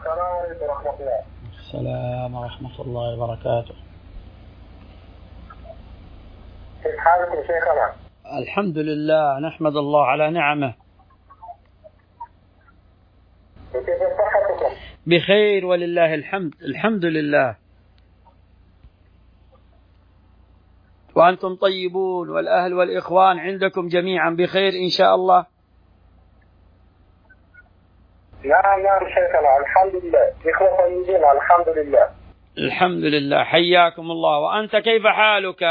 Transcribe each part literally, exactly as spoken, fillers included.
السلام عليكم ورحمة الله. السلام ورحمة الله وبركاته. كيف حالكم شيخنا؟ الحمد لله، نحمد الله على نعمه. وكيف صحتكم؟ بخير ولله الحمد، الحمد لله. وأنتم طيبون والأهل والإخوان عندكم جميعا بخير إن شاء الله. نعم نعم شيخنا، الحمد لله، إخوة طيبين الحمد لله. الحمد لله، حياكم الله. وأنت كيف حالك؟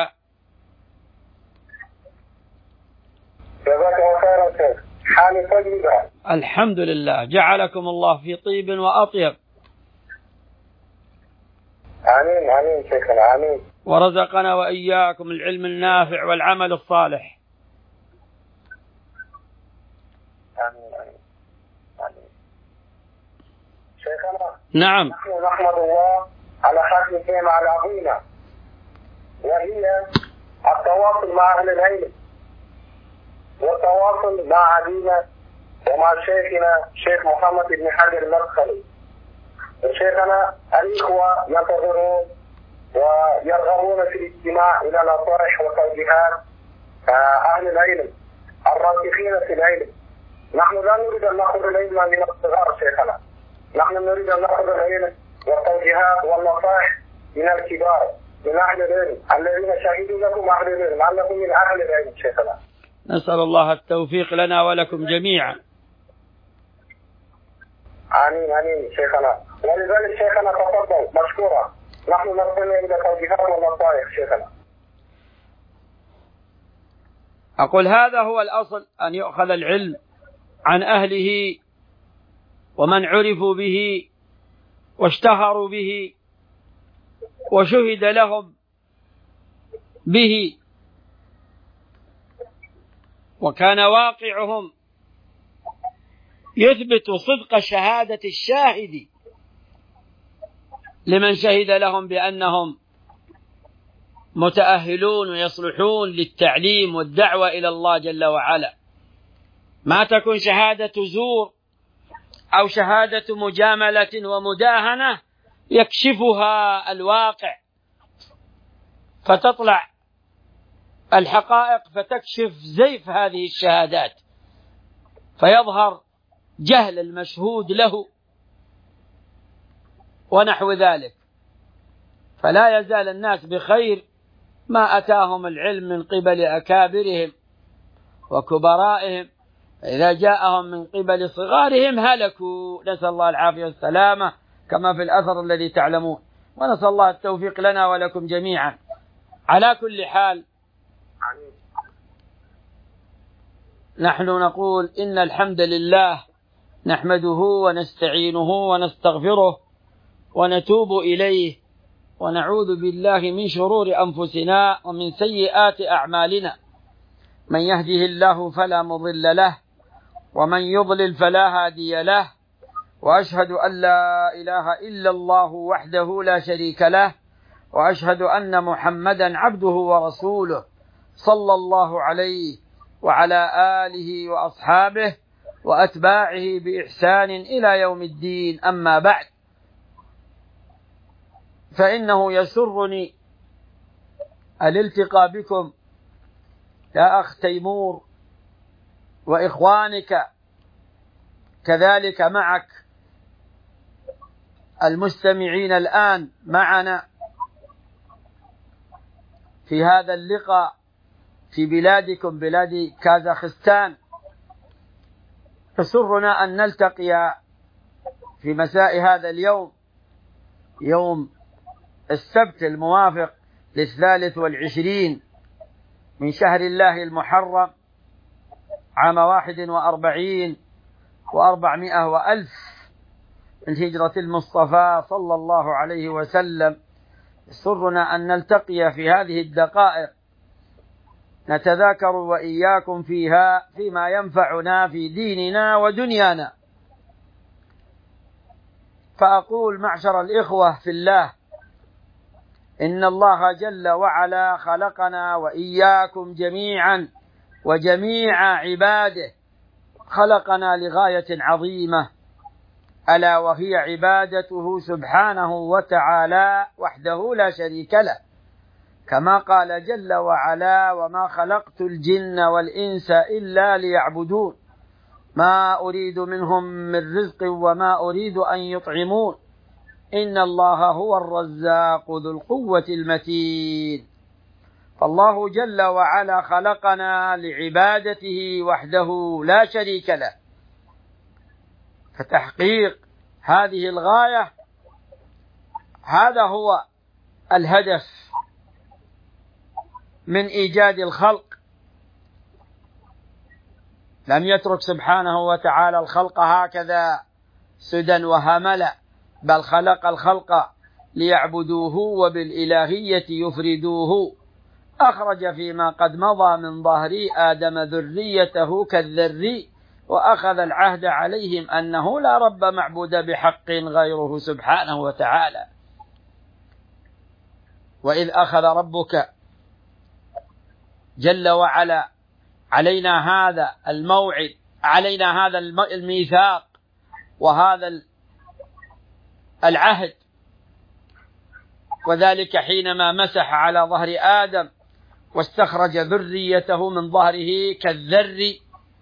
جزاك الله خيرا شيخ، حالي طيبة الحمد لله، جعلكم الله في طيب وأطيب. آمين آمين شيخنا آمين. ورزقنا وإياكم العلم النافع والعمل الصالح. آمين آمين آمين. شيخنا نعم. نحن نحمد الله على ختم النعمة العظيمة، وهي التواصل مع أهل العلم والتواصل مع عدينا ومع شيخنا شيخ محمد بن حجر المدخلي. شيخنا الإخوة ينتظرون ويرغبون في الاستماع إلى نصائح وتوجيهات أهل العلم الراسخين في العلم. نحن لا نريد أن نأخذ العلم من الصغار شيخنا، نحن نريد أن نأخذ العلم والتوجيهات والنصائح من الكبار، من أهل العلم الذين شهدوا لكم أهل العلم أنكم من أهل العلم شيخنا. نسأل الله التوفيق لنا ولكم جميعا. آمين آمين شيخنا. ولذلك شيخنا تفضل مشكورا، نحن نستمع إلى توجيهات والنصائح شيخنا. أقول هذا هو الأصل، أن يؤخذ العلم عن أهله ومن عرفوا به واشتهروا به وشهد لهم به، وكان واقعهم يثبت صدق شهادة الشاهد لمن شهد لهم بأنهم متأهلون ويصلحون للتعليم والدعوة إلى الله جل وعلا. ما تكون شهادة زور أو شهادة مجاملة ومداهنة يكشفها الواقع فتطلع الحقائق فتكشف زيف هذه الشهادات، فيظهر جهل المشهود له ونحو ذلك. فلا يزال الناس بخير ما أتاهم العلم من قبل أكابرهم وكبرائهم، إذا جاءهم من قبل صغارهم هلكوا. نسأل الله العافية والسلامة كما في الأثر الذي تعلمون، ونسأل الله التوفيق لنا ولكم جميعا. على كل حال نحن نقول إن الحمد لله نحمده ونستعينه ونستغفره ونتوب إليه، ونعوذ بالله من شرور أنفسنا ومن سيئات أعمالنا. من يهده الله فلا مضل له ومن يضلل فلا هادي له، وأشهد أن لا إله إلا الله وحده لا شريك له، وأشهد أن محمدا عبده ورسوله صلى الله عليه وعلى آله وأصحابه وأتباعه بإحسان إلى يوم الدين. أما بعد، فإنه يسرني الالتقاء بكم يا أخ تيمور وإخوانك كذلك معك المستمعين الآن معنا في هذا اللقاء في بلادكم بلاد كازاخستان. يسرنا أن نلتقي في مساء هذا اليوم، يوم السبت الموافق للثالث والعشرين من شهر الله المحرم عام واحد وأربعين وأربعمائة وألف من هجرة المصطفى صلى الله عليه وسلم. يسرنا أن نلتقي في هذه الدقائق نتذاكر وإياكم فيها فيما ينفعنا في ديننا ودنيانا. فأقول معشر الإخوة في الله، إن الله جل وعلا خلقنا وإياكم جميعا وجميع عباده، خلقنا لغاية عظيمة، ألا وهي عبادته سبحانه وتعالى وحده لا شريك له، كما قال جل وعلا: وما خلقت الجن والإنس إلا ليعبدون ما أريد منهم من رزق وما أريد أن يطعمون إن الله هو الرزاق ذو القوة المتين. فالله جل وعلا خلقنا لعبادته وحده لا شريك له، فتحقيق هذه الغاية هذا هو الهدف من إيجاد الخلق. لم يترك سبحانه وتعالى الخلق هكذا سدى وهملا، بل خلق الخلق ليعبدوه وبالإلهية يفردوه. أخرج فيما قد مضى من ظهر آدم ذريته كالذري، وأخذ العهد عليهم أنه لا رب معبود بحق غيره سبحانه وتعالى. وإذ أخذ ربك جل وعلا علينا هذا الموعد، علينا هذا الميثاق وهذا العهد، وذلك حينما مسح على ظهر آدم واستخرج ذريته من ظهره كالذر،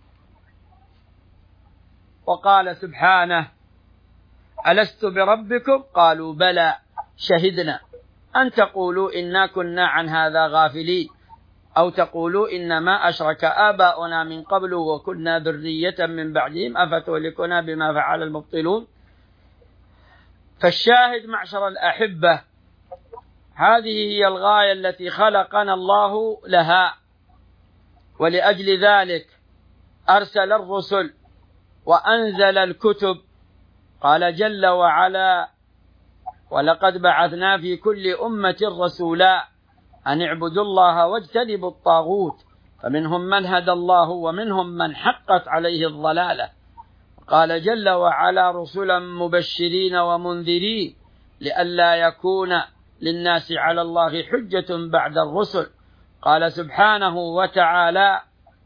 وقال سبحانه: ألست بربكم؟ قالوا بلى شهدنا أن تقولوا إنا كنا عن هذا غافلين، أو تقولوا إنما أشرك آباؤنا من قبل وكنا ذرية من بعدهم أفتهلكنا بما فعل المبطلون. فالشاهد معشر الأحبة، هذه هي الغاية التي خلقنا الله لها، ولأجل ذلك أرسل الرسل وأنزل الكتب. قال جل وعلا: ولقد بعثنا في كل أمة رسولا أن اعبدوا الله واجتنبوا الطاغوت، فمنهم من هدى الله ومنهم من حقت عليه الضلالة. قال جل وعلا: رسلا مبشرين ومنذرين لئلا يكون للناس على الله حجة بعد الرسل. قال سبحانه وتعالى: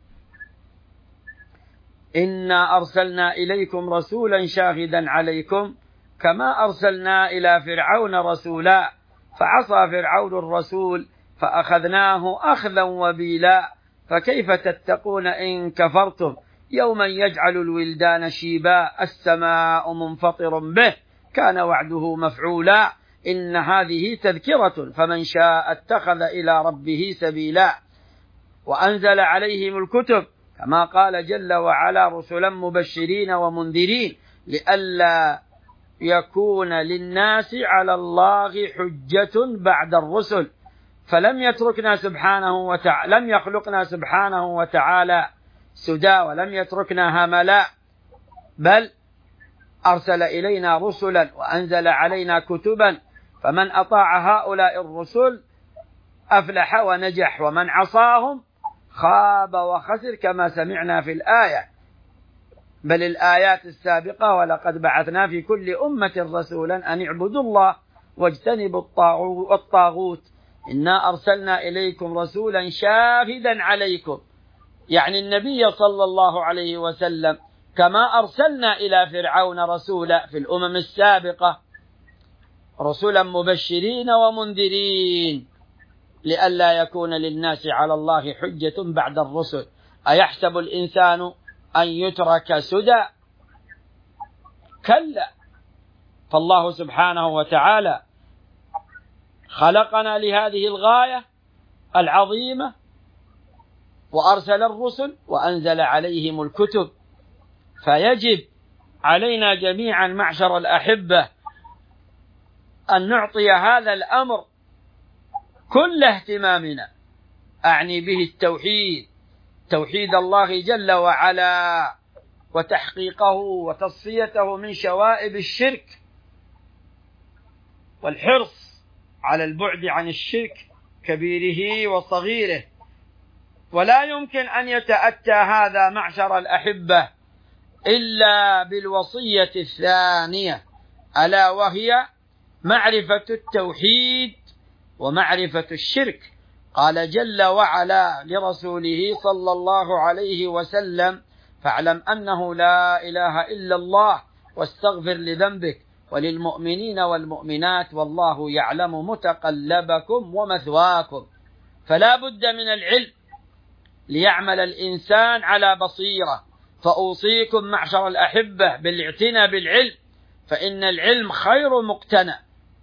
إنا أرسلنا إليكم رسولا شاهدا عليكم كما أرسلنا إلى فرعون رسولا فعصى فرعون الرسول فأخذناه أخذا وبيلا فكيف تتقون إن كفرتم يوما يجعل الولدان شيبا السماء منفطر به كان وعده مفعولا إن هذه تذكرة فمن شاء اتخذ إلى ربه سبيلا. وأنزل عليهم الكتب كما قال جل وعلا: رسلا مبشرين ومنذرين لئلا يكون للناس على الله حجة بعد الرسل. فلم يتركنا سبحانه وتعالى، لم يخلقنا سبحانه وتعالى سدى ولم يتركنا هملا، بل أرسل إلينا رسلا وأنزل علينا كتبا، فمن أطاع هؤلاء الرسل أفلح ونجح، ومن عصاهم خاب وخسر كما سمعنا في الآية، بل الآيات السابقة: ولقد بعثنا في كل أمة رسولا أن اعبدوا الله واجتنبوا الطاغوت إنا أرسلنا إليكم رسولا شاهدا عليكم، يعني النبي صلى الله عليه وسلم، كما أرسلنا إلى فرعون رسولا في الأمم السابقة، رسلا مبشرين ومنذرين لئلا يكون للناس على الله حجة بعد الرسل. أيحسب الإنسان أن يترك سدى؟ كلا، فالله سبحانه وتعالى خلقنا لهذه الغاية العظيمة، وأرسل الرسل وأنزل عليهم الكتب. فيجب علينا جميعا معشر الأحبة أن نعطي هذا الأمر كل اهتمامنا، أعني به التوحيد، توحيد الله جل وعلا وتحقيقه وتصفيته من شوائب الشرك، والحرص على البعد عن الشرك كبيره وصغيره. ولا يمكن أن يتأتى هذا معشر الأحبة إلا بالوصية الثانية، ألا وهي معرفة التوحيد ومعرفة الشرك. قال جل وعلا لرسوله صلى الله عليه وسلم: فاعلم أنه لا إله إلا الله واستغفر لذنبك وللمؤمنين والمؤمنات والله يعلم متقلبكم ومثواكم. فلا بد من العلم ليعمل الإنسان على بصيرة. فأوصيكم معشر الأحبة بالاعتناء بالعلم، فإن العلم خير مقتنى،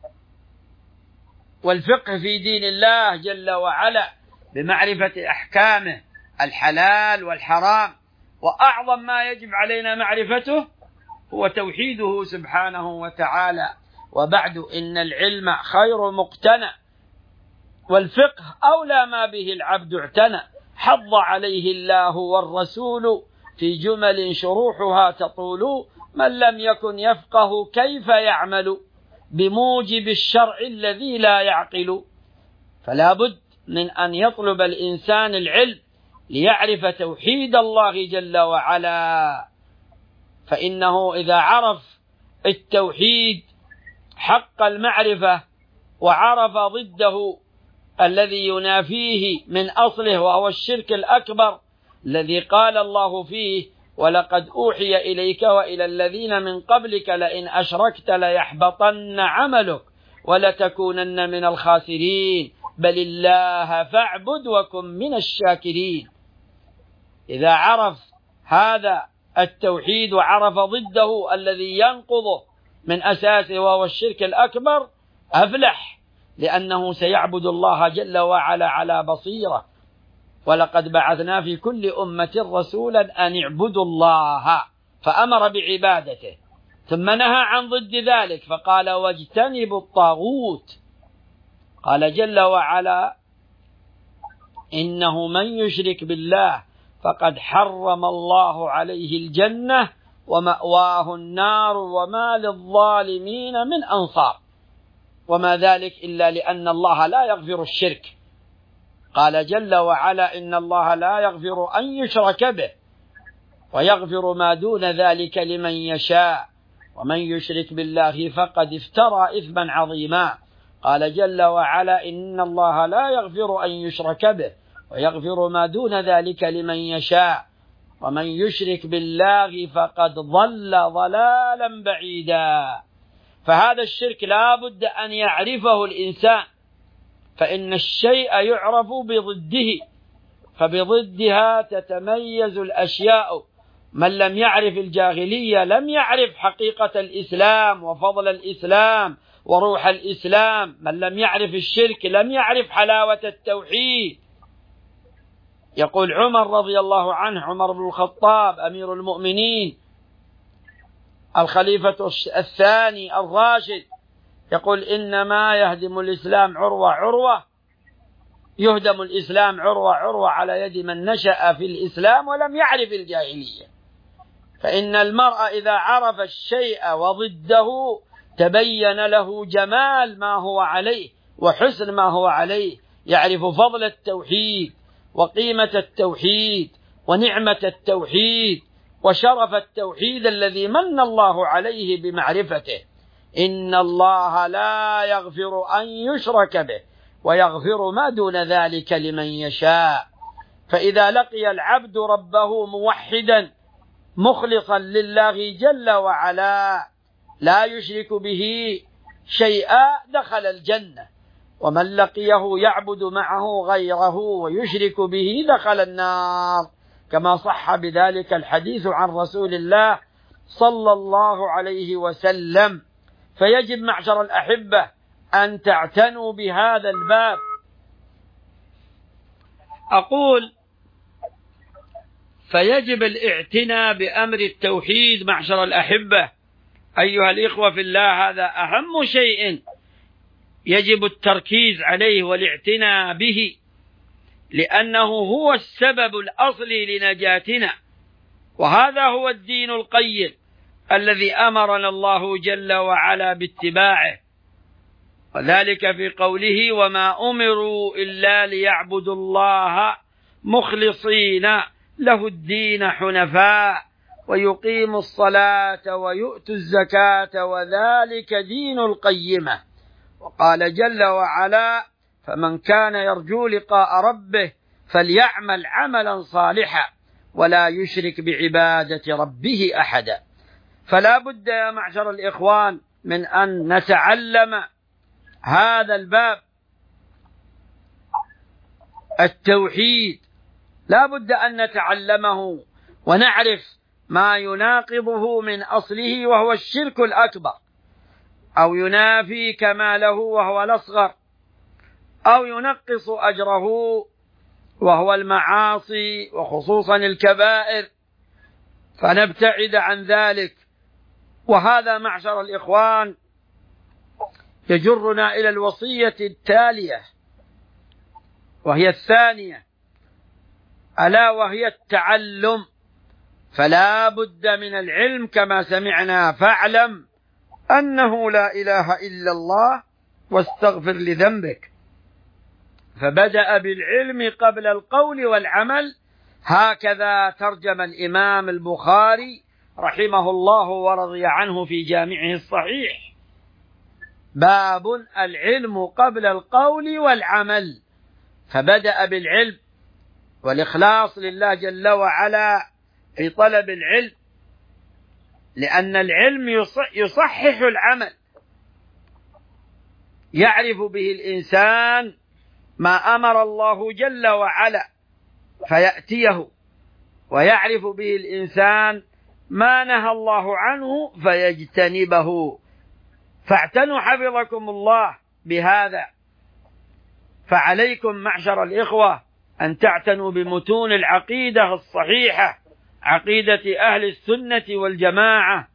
والفقه في دين الله جل وعلا بمعرفة أحكامه الحلال والحرام. وأعظم ما يجب علينا معرفته هو توحيده سبحانه وتعالى. وبعد إن العلم خير مقتنى، والفقه أولى ما به العبد اعتنى. حض عليه الله والرسول في جمل شروحها تطول. من لم يكن يفقه كيف يعمل بموجب الشرع الذي لا يعقل. فلا بد من أن يطلب الإنسان العلم ليعرف توحيد الله جل وعلا، فإنه إذا عرف التوحيد حق المعرفة وعرف ضده الذي ينافيه من أصله وهو الشرك الأكبر الذي قال الله فيه: ولقد أوحي إليك وإلى الذين من قبلك لئن أشركت ليحبطن عملك ولتكونن من الخاسرين بل الله فاعبد وكن من الشاكرين. إذا عرف هذا التوحيد وعرف ضده الذي ينقضه من أساسه وهو الشرك الأكبر أفلح، لأنه سيعبد الله جل وعلا على بصيرة. ولقد بعثنا في كل أمة رسولا أن اعبدوا الله، فأمر بعبادته، ثم نهى عن ضد ذلك فقال: واجتنبوا الطاغوت. قال جل وعلا: إنه من يشرك بالله فقد حرم الله عليه الجنة ومأواه النار وما للظالمين من أنصار. وما ذلك إلا لأن الله لا يغفر الشرك. قال جل وعلا: إن الله لا يغفر أن يشرك به ويغفر ما دون ذلك لمن يشاء ومن يشرك بالله فقد افترى إثما عظيما. قال جل وعلا: إن الله لا يغفر أن يشرك به ويغفر ما دون ذلك لمن يشاء ومن يشرك بالله فقد ضل ضلالا بعيدا. فهذا الشرك لا بد أن يعرفه الإنسان، فإن الشيء يعرف بضده، فبضدها تتميز الأشياء. من لم يعرف الجاهلية لم يعرف حقيقة الإسلام وفضل الإسلام وروح الإسلام. من لم يعرف الشرك لم يعرف حلاوة التوحيد. يقول عمر رضي الله عنه، عمر بن الخطاب أمير المؤمنين الخليفة الثاني الراشد، يقول: إنما يهدم الإسلام عروة عروة يهدم الإسلام عروة عروة على يد من نشأ في الإسلام ولم يعرف الجاهلية. فإن المرء إذا عرف الشيء وضده تبين له جمال ما هو عليه وحسن ما هو عليه، يعرف فضل التوحيد وقيمة التوحيد ونعمة التوحيد وشرف التوحيد الذي من الله عليه بمعرفته. إن الله لا يغفر أن يشرك به ويغفر ما دون ذلك لمن يشاء. فإذا لقي العبد ربه موحدا مخلصا لله جل وعلا لا يشرك به شيئا دخل الجنة، ومن لقيه يعبد معه غيره ويشرك به دخل النار، كما صح بذلك الحديث عن رسول الله صلى الله عليه وسلم. فيجب معشر الأحبة أن تعتنوا بهذا الباب. أقول فيجب الاعتناء بأمر التوحيد معشر الأحبة أيها الإخوة في الله. هذا أهم شيء يجب التركيز عليه والاعتناء به، لأنه هو السبب الأصلي لنجاتنا، وهذا هو الدين القيم الذي أمرنا الله جل وعلا باتباعه، وذلك في قوله: وما أمروا إلا ليعبدوا الله مخلصين له الدين حنفاء ويقيموا الصلاة ويؤتوا الزكاة وذلك دين القيمة. وقال جل وعلا: فمن كان يرجو لقاء ربه فليعمل عملا صالحا ولا يشرك بعبادة ربه أحدا. فلا بد يا معشر الإخوان من أن نتعلم هذا الباب التوحيد، لا بد أن نتعلمه ونعرف ما يناقضه من أصله وهو الشرك الأكبر، أو ينافي كماله وهو الأصغر، أو ينقص أجره وهو المعاصي وخصوصا الكبائر، فنبتعد عن ذلك. وهذا معشر الإخوان يجرنا إلى الوصية التالية وهي الثانية، ألا وهي التعلم. فلا بد من العلم كما سمعنا، فاعلم أنه لا إله إلا الله واستغفر لذنبك. فبدأ بالعلم قبل القول والعمل، هكذا ترجم الإمام البخاري رحمه الله ورضي عنه في جامعه الصحيح: باب العلم قبل القول والعمل. فبدأ بالعلم والإخلاص لله جل وعلا في طلب العلم، لأن العلم يصحح العمل، يعرف به الإنسان ما أمر الله جل وعلا فيأتيه، ويعرف به الإنسان ما نهى الله عنه فيجتنبه. فاعتنوا حفظكم الله بهذا. فعليكم معشر الإخوة أن تعتنوا بمتون العقيدة الصحيحة، عقيدة أهل السنة والجماعة،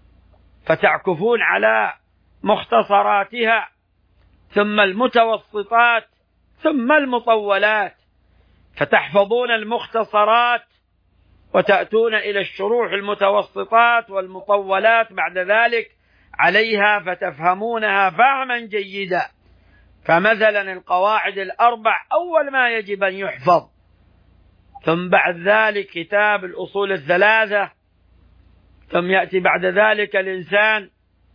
فتعكفون على مختصراتها، ثم المتوسطات، ثم المطولات، فتحفظون المختصرات وتأتون إلى الشروح المتوسطات والمطولات بعد ذلك عليها فتفهمونها فهما جيدا. فمثلا القواعد الأربع أول ما يجب أن يحفظ، ثم بعد ذلك كتاب الأصول الثلاثة، ثم يأتي بعد ذلك الإنسان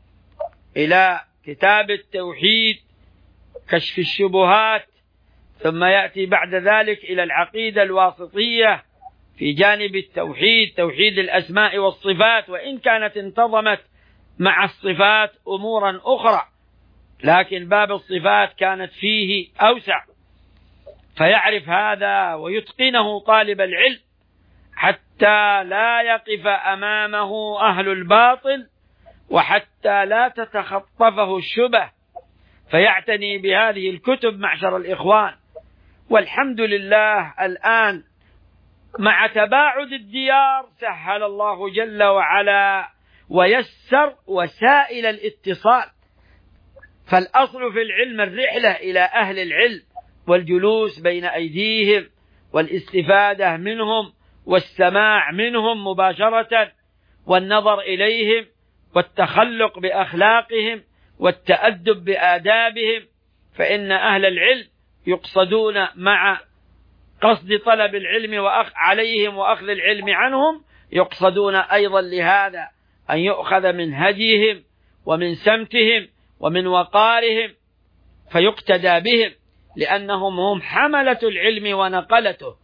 إلى كتاب التوحيد كشف الشبهات، ثم يأتي بعد ذلك إلى العقيدة الواسطية في جانب التوحيد، توحيد الأسماء والصفات، وإن كانت انتظمت مع الصفات أمورا أخرى، لكن باب الصفات كانت فيه أوسع. فيعرف هذا ويتقنه طالب العلم حتى لا يقف أمامه أهل الباطل، وحتى لا تتخطفه الشبه، فيعتني بهذه الكتب معشر الإخوان. والحمد لله الآن مع تباعد الديار سهل الله جل وعلا ويسر وسائل الاتصال. فالأصل في العلم الرحلة إلى أهل العلم والجلوس بين أيديهم والاستفادة منهم والسماع منهم مباشرة والنظر إليهم والتخلق بأخلاقهم والتأدب بآدابهم. فإن أهل العلم يقصدون مع قصد طلب العلم وأخ عليهم وأخذ العلم عنهم، يقصدون أيضا لهذا أن يؤخذ من هديهم ومن سمتهم ومن وقارهم فيقتدى بهم، لأنهم هم حملة العلم ونقلته،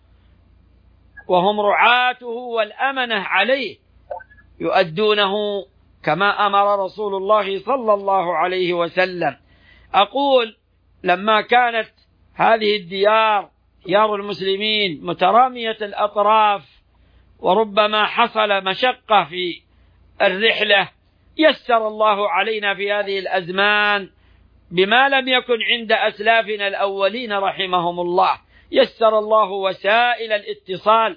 وهم رعاته والأمنة عليه، يؤدونه كما أمر رسول الله صلى الله عليه وسلم. أقول لما كانت هذه الديار ديار المسلمين مترامية الأطراف وربما حصل مشقة في الرحلة، يسر الله علينا في هذه الأزمان بما لم يكن عند أسلافنا الأولين رحمهم الله، يسر الله وسائل الاتصال.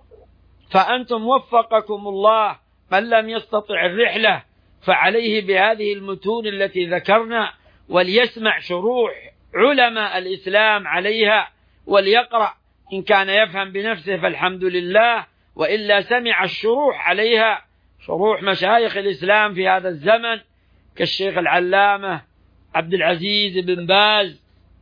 فأنتم وفقكم الله من لم يستطع الرحلة فعليه بهذه المتون التي ذكرنا، وليسمع شروح علماء الإسلام عليها وليقرأ، إن كان يفهم بنفسه فالحمد لله، وإلا سمع الشروح عليها، شروح مشايخ الإسلام في هذا الزمن كالشيخ العلامة عبد العزيز بن باز،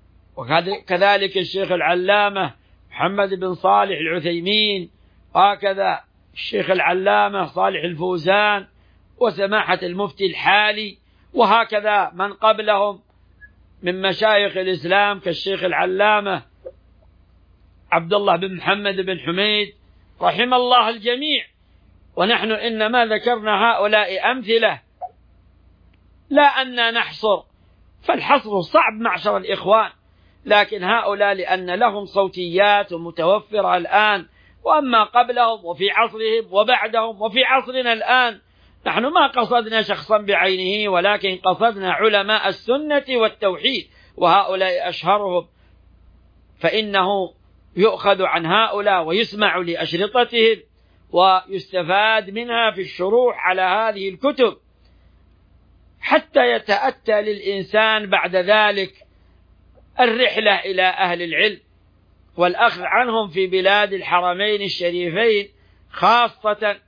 وكذلك الشيخ العلامة محمد بن صالح العثيمين، وهكذا الشيخ العلامة صالح الفوزان، وسماحة المفتي الحالي، وهكذا من قبلهم من مشايخ الإسلام كالشيخ العلامة عبد الله بن محمد بن حميد، رحم الله الجميع. ونحن إنما ذكرنا هؤلاء أمثلة لا أن نحصر، فالحصر صعب معشر الإخوان، لكن هؤلاء لأن لهم صوتيات متوفرة الآن، وأما قبلهم وفي عصرهم وبعدهم وفي عصرنا الآن، نحن ما قصدنا شخصا بعينه، ولكن قصدنا علماء السنة والتوحيد، وهؤلاء أشهرهم، فإنه يؤخذ عن هؤلاء ويسمع لأشرطتهم ويستفاد منها في الشروح على هذه الكتب، حتى يتأتى للإنسان بعد ذلك الرحلة إلى أهل العلم والأخذ عنهم في بلاد الحرمين الشريفين خاصة.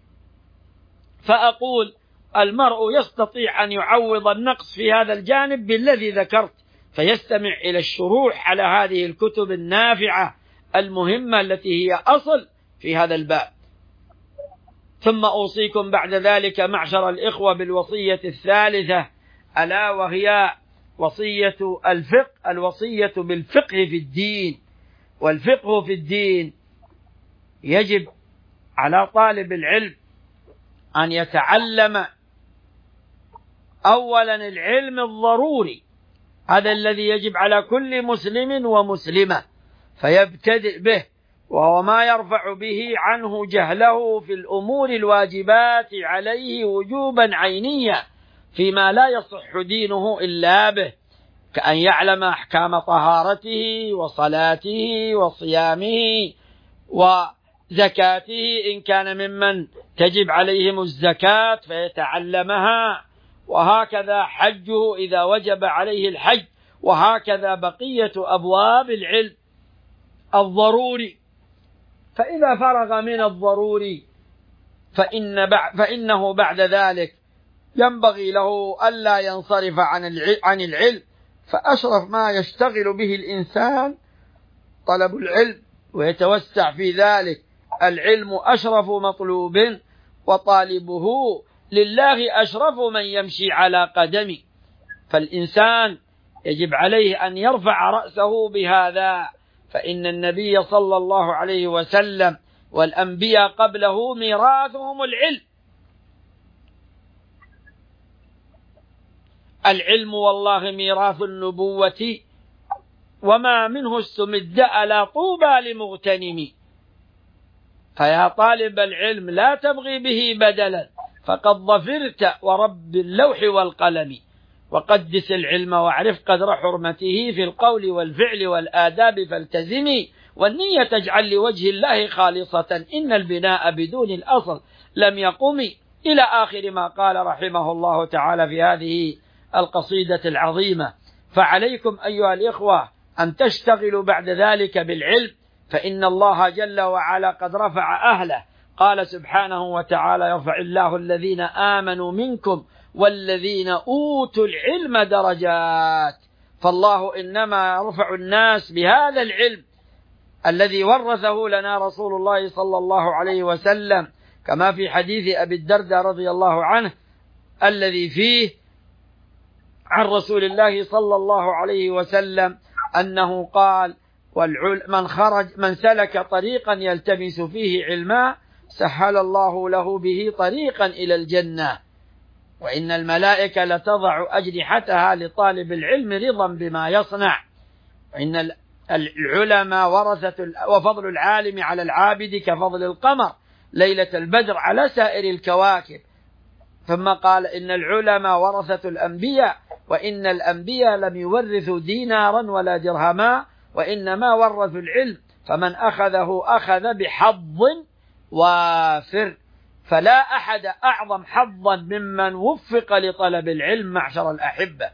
فأقول المرء يستطيع أن يعوض النقص في هذا الجانب بالذي ذكرت، فيستمع إلى الشروح على هذه الكتب النافعة المهمة التي هي أصل في هذا الباب. ثم أوصيكم بعد ذلك معشر الإخوة بالوصية الثالثة، ألا وهي وصية الفقه، الوصية بالفقه في الدين. والفقه في الدين يجب على طالب العلم أن يتعلم أولا العلم الضروري، هذا الذي يجب على كل مسلم ومسلمة، فيبتدئ به، وهو ما يرفع به عنه جهله في الأمور الواجبات عليه وجوبا عينيا فيما لا يصح دينه إلا به، كأن يعلم أحكام طهارته وصلاته وصيامه وزكاته إن كان ممن تجب عليهم الزكاة فيتعلمها، وهكذا حجه إذا وجب عليه الحج، وهكذا بقية أبواب العلم الضروري. فإذا فرغ من الضروري فإن بع فإنه بعد ذلك ينبغي له ألا ينصرف عن العلم، فأشرف ما يشتغل به الإنسان طلب العلم ويتوسع في ذلك. العلم أشرف مطلوب وطالبه لله أشرف من يمشي على قدمه، فالإنسان يجب عليه أن يرفع رأسه بهذا، فإن النبي صلى الله عليه وسلم والأنبياء قبله ميراثهم العلم. العلم والله ميراث النبوة وما منه استمد ألا طوبى لمغتنم، فيا طالب العلم لا تبغي به بدلا فقد ظفرت ورب اللوح والقلم، وقدس العلم واعرف قدر حرمته في القول والفعل والآداب فالتزمي، والنية اجعل لوجه الله خالصة إن البناء بدون الأصل لم يقم، إلى آخر ما قال رحمه الله تعالى في هذه القصيدة العظيمة. فعليكم أيها الإخوة أن تشتغلوا بعد ذلك بالعلم، فإن الله جل وعلا قد رفع أهله، قال سبحانه وتعالى يرفع الله الذين آمنوا منكم والذين أوتوا العلم درجات، فالله إنما يرفع الناس بهذا العلم الذي ورثه لنا رسول الله صلى الله عليه وسلم، كما في حديث أبي الدرداء رضي الله عنه الذي فيه عن رسول الله صلى الله عليه وسلم أنه قال من خرج من سلك طريقا يلتمس فيه علما سهل الله له به طريقا إلى الجنة، وإن الملائكة لتضع أجنحتها لطالب العلم رضا بما يصنع، وإن العلماء ورثة، وفضل العالم على العابد كفضل القمر ليلة البدر على سائر الكواكب. ثم قال إن العلماء ورثة الأنبياء، وإن الأنبياء لم يورثوا دينارا ولا درهما وإنما ورثوا العلم، فمن أخذه أخذ بحظ وافر، فلا أحد أعظم حظا ممن وفق لطلب العلم معشر الأحبة.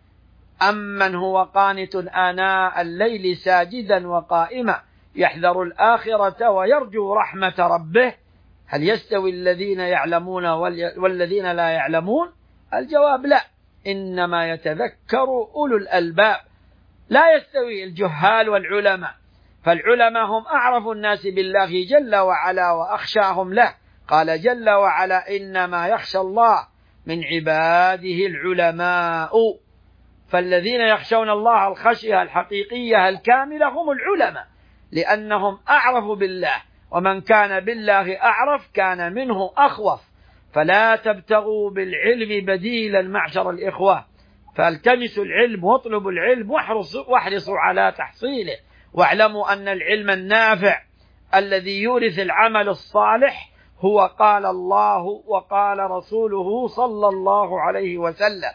أمن هو قانت آناء الليل ساجدا وقائما يحذر الآخرة ويرجو رحمة ربه، هل يستوي الذين يعلمون والذين لا يعلمون؟ الجواب لا، إنما يتذكر أولو الألباب، لا يستوي الجهال والعلماء، فالعلماء هم أعرف الناس بالله جل وعلا وأخشاهم له، قال جل وعلا إنما يخشى الله من عباده العلماء، فالذين يخشون الله الخشية الحقيقية الكاملة هم العلماء، لأنهم أعرف بالله ومن كان بالله أعرف كان منه أخوف، فلا تبتغوا بالعلم بديلا معشر الإخوة، فالتمسوا العلم واطلبوا العلم واحرصوا على تحصيله، واعلموا أن العلم النافع الذي يورث العمل الصالح هو قال الله وقال رسوله صلى الله عليه وسلم.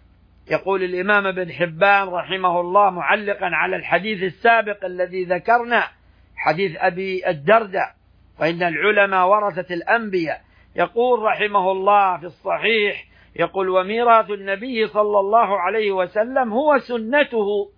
يقول الإمام ابن حبان رحمه الله معلقا على الحديث السابق الذي ذكرنا، حديث أبي الدرداء، وإن العلماء ورثة الأنبياء، يقول رحمه الله في الصحيح، يقول: وميراث النبي صلى الله عليه وسلم هو سنته،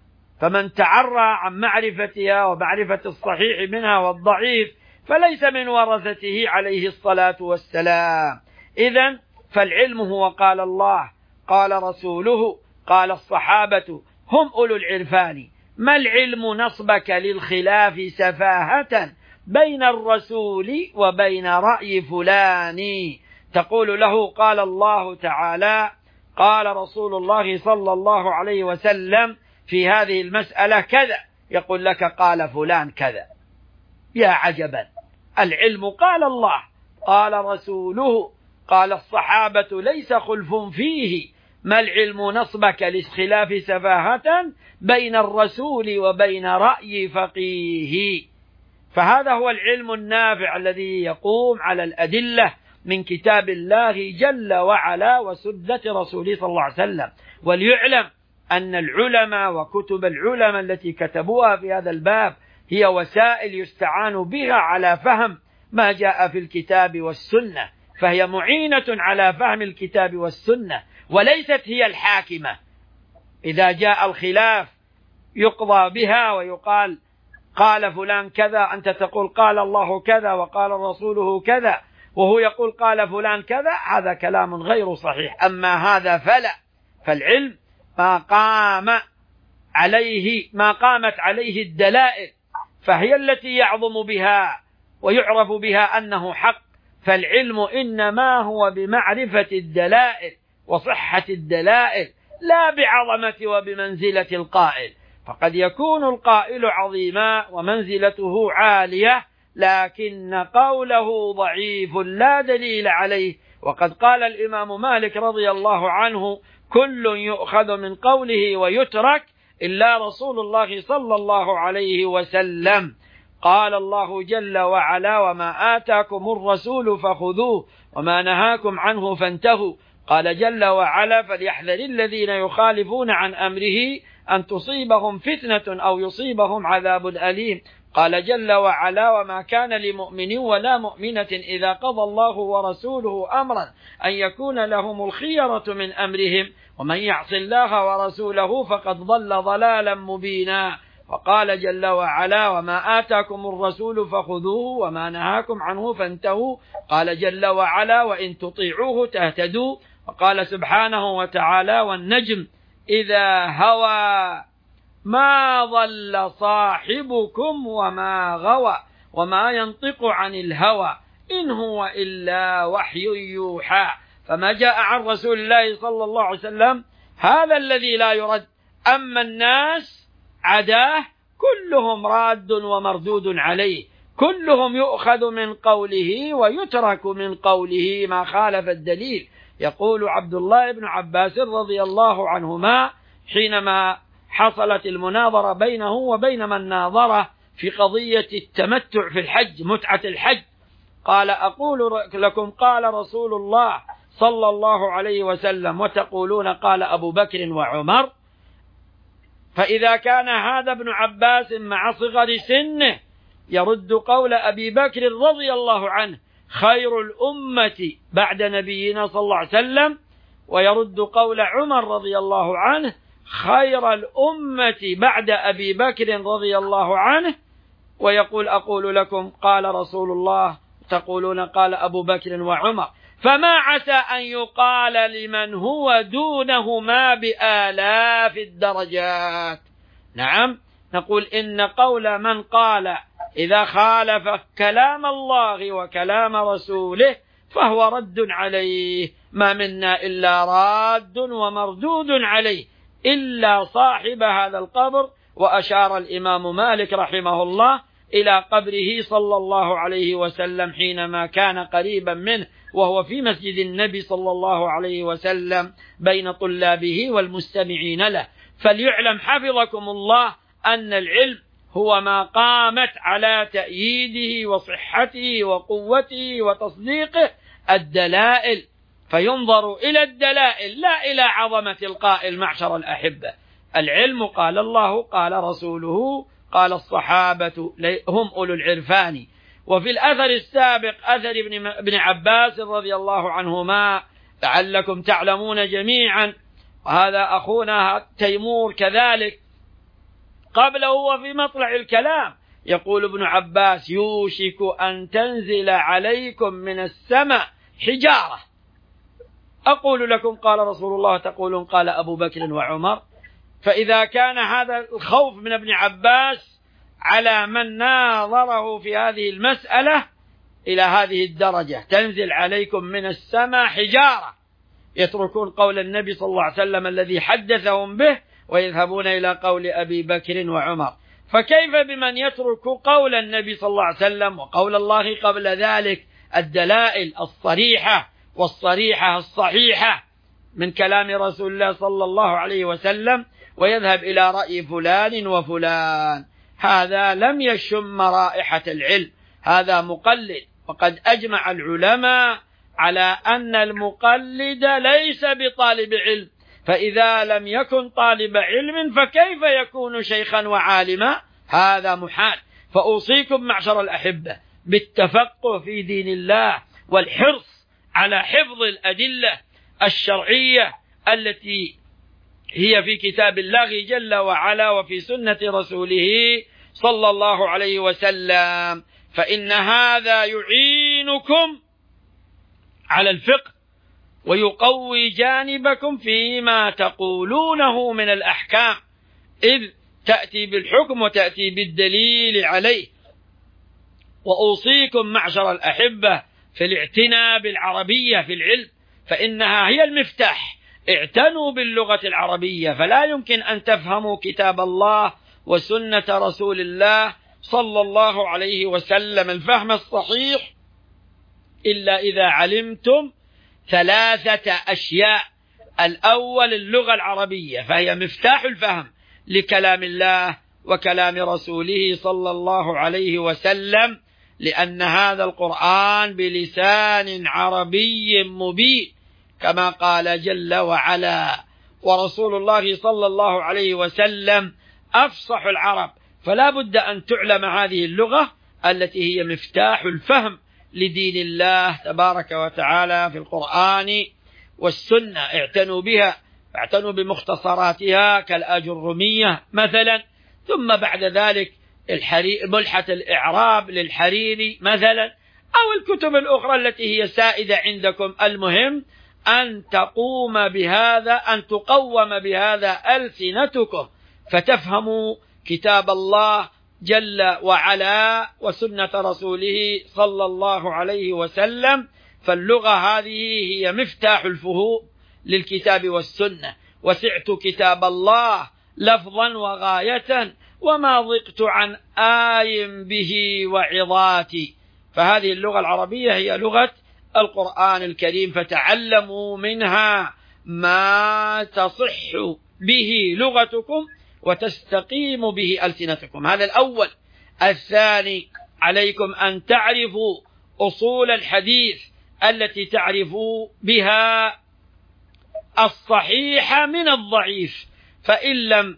فمن تعرى عن معرفتها ومعرفة الصحيح منها والضعيف فليس من ورثته عليه الصلاة والسلام. إذن فالعلم هو قال الله قال رسوله قال الصحابة هم أولو العرفان. ما العلم نصبك للخلاف سفاهة بين الرسول وبين رأي فلان؟ تقول له قال الله تعالى قال رسول الله صلى الله عليه وسلم في هذه المسألة كذا، يقول لك قال فلان كذا. يا عجبا، العلم قال الله قال رسوله قال الصحابة ليس خلف فيه. ما العلم نصبك للخلاف سفاهة بين الرسول وبين رأي فقيه؟ فهذا هو العلم النافع الذي يقوم على الأدلة من كتاب الله جل وعلا وسنة رسوله صلى الله عليه وسلم. وليعلم أن العلماء وكتب العلماء التي كتبوها في هذا الباب هي وسائل يستعان بها على فهم ما جاء في الكتاب والسنة، فهي معينة على فهم الكتاب والسنة وليست هي الحاكمة. إذا جاء الخلاف يقضى بها ويقال قال فلان كذا، أنت تقول قال الله كذا وقال رسوله كذا، وهو يقول قال فلان كذا، هذا كلام غير صحيح. أما هذا فلا، فالعلم ما قام عليه ما قامت عليه الدلائل، فهي التي يعظم بها ويعرف بها أنه حق. فالعلم إنما هو بمعرفة الدلائل وصحة الدلائل، لا بعظمة وبمنزلة القائل. فقد يكون القائل عظيما ومنزلته عالية لكن قوله ضعيف لا دليل عليه. وقد قال الإمام مالك رضي الله عنه: كل يؤخذ من قوله ويترك إلا رسول الله صلى الله عليه وسلم. قال الله جل وعلا: وما آتاكم الرسول فخذوه وما نهاكم عنه فانتهوا. قال جل وعلا: فليحذر الذين يخالفون عن أمره أن تصيبهم فتنة أو يصيبهم عذاب أليم. قال جل وعلا: وما كان لمؤمن ولا مؤمنة إذا قضى الله ورسوله أمرا أن يكون لهم الخيرة من أمرهم ومن يعص الله ورسوله فقد ضل ضلالا مبينا. وقال جل وعلا: وما آتاكم الرسول فخذوه وما نهاكم عنه فانتهوا. قال جل وعلا: وإن تطيعوه تهتدوا. وقال سبحانه وتعالى: والنجم إذا هوى ما ضل صاحبكم وما غوى وما ينطق عن الهوى إن هو إلا وحي يوحى. فما جاء عن رسول الله صلى الله عليه وسلم هذا الذي لا يرد. أما الناس عداه كلهم راد ومردود عليه، كلهم يؤخذ من قوله ويترك من قوله ما خالف الدليل. يقول عبد الله بن عباس رضي الله عنهما حينما حصلت المناظرة بينه وبين من ناظره في قضية التمتع في الحج، متعة الحج، قال: أقول لكم قال رسول الله صلى الله عليه وسلم وتقولون قال أبو بكر وعمر. فإذا كان هذا ابن عباس مع صغر سنه يرد قول أبي بكر رضي الله عنه خير الأمة بعد نبينا صلى الله عليه وسلم، ويرد قول عمر رضي الله عنه خير الأمة بعد أبي بكر رضي الله عنه، ويقول: أقول لكم قال رسول الله تقولون قال أبو بكر وعمر. فما عسى أن يقال لمن هو دونهما بآلاف الدرجات. نعم، نقول إن قول من قال إذا خالف كلام الله وكلام رسوله فهو رد عليه، ما منا إلا راد ومردود عليه إلا صاحب هذا القبر. وأشار الإمام مالك رحمه الله إلى قبره صلى الله عليه وسلم حينما كان قريبا منه وهو في مسجد النبي صلى الله عليه وسلم بين طلابه والمستمعين له. فليعلم حفظكم الله أن العلم هو ما قامت على تأييده وصحته وقوته وتصديقه الدلائل، فينظر إلى الدلائل لا إلى عظمة القائل. معشر الأحبة، العلم قال الله قال رسوله قال الصحابة هم أولو العرفان. وفي الأثر السابق أثر ابن عباس رضي الله عنهما لعلكم تعلمون جميعا، وهذا أخونا تيمور كذلك قبله وفي مطلع الكلام، يقول ابن عباس: يوشك أن تنزل عليكم من السماء حجارة. أقول لكم قال رسول الله، تقولون قال أبو بكر وعمر. فإذا كان هذا الخوف من ابن عباس على من ناظره في هذه المسألة إلى هذه الدرجة، تنزل عليكم من السماء حجارة، يتركون قول النبي صلى الله عليه وسلم الذي حدثهم به ويذهبون إلى قول أبي بكر وعمر، فكيف بمن يترك قول النبي صلى الله عليه وسلم وقول الله قبل ذلك، الدلائل الصريحة والصريحة الصحيحة من كلام رسول الله صلى الله عليه وسلم، ويذهب إلى رأي فلان وفلان؟ هذا لم يشم رائحة العلم، هذا مقلد. وقد أجمع العلماء على أن المقلد ليس بطالب علم، فإذا لم يكن طالب علم فكيف يكون شيخا وعالما؟ هذا محال. فأوصيكم معشر الأحبة بالتفقه في دين الله والحرص على حفظ الأدلة الشرعية التي هي في كتاب الله جل وعلا وفي سنة رسوله صلى الله عليه وسلم، فإن هذا يعينكم على الفقه ويقوي جانبكم فيما تقولونه من الأحكام، إذ تأتي بالحكم وتأتي بالدليل عليه. وأوصيكم معشر الأحبة في الاعتناء بالعربية في العلم، فإنها هي المفتاح. اعتنوا باللغة العربية، فلا يمكن أن تفهموا كتاب الله وسنة رسول الله صلى الله عليه وسلم الفهم الصحيح إلا إذا علمتم ثلاثة أشياء. الأول اللغة العربية، فهي مفتاح الفهم لكلام الله وكلام رسوله صلى الله عليه وسلم، لأن هذا القرآن بلسان عربي مبين كما قال جل وعلا، ورسول الله صلى الله عليه وسلم أفصح العرب، فلا بد أن تعلم هذه اللغة التي هي مفتاح الفهم لدين الله تبارك وتعالى في القرآن والسنة. اعتنوا بها، اعتنوا بمختصراتها كالآجرمية مثلا، ثم بعد ذلك ملحة الإعراب للحريري مثلا، أو الكتب الأخرى التي هي سائدة عندكم. المهم أن تقوم بهذا، أن تقوم بهذا ألسنتكم، فتفهموا كتاب الله جل وعلا وسنة رسوله صلى الله عليه وسلم. فاللغة هذه هي مفتاح الفهوم للكتاب والسنة. وسعت كتاب الله لفظا وغاية، وما ضقت عن آي به وعظاتي. فهذه اللغة العربية هي لغة القرآن الكريم، فتعلموا منها ما تصح به لغتكم وتستقيم به ألسنتكم. هذا الأول. الثاني، عليكم أن تعرفوا أصول الحديث التي تعرفوا بها الصحيح من الضعيف، فإن لم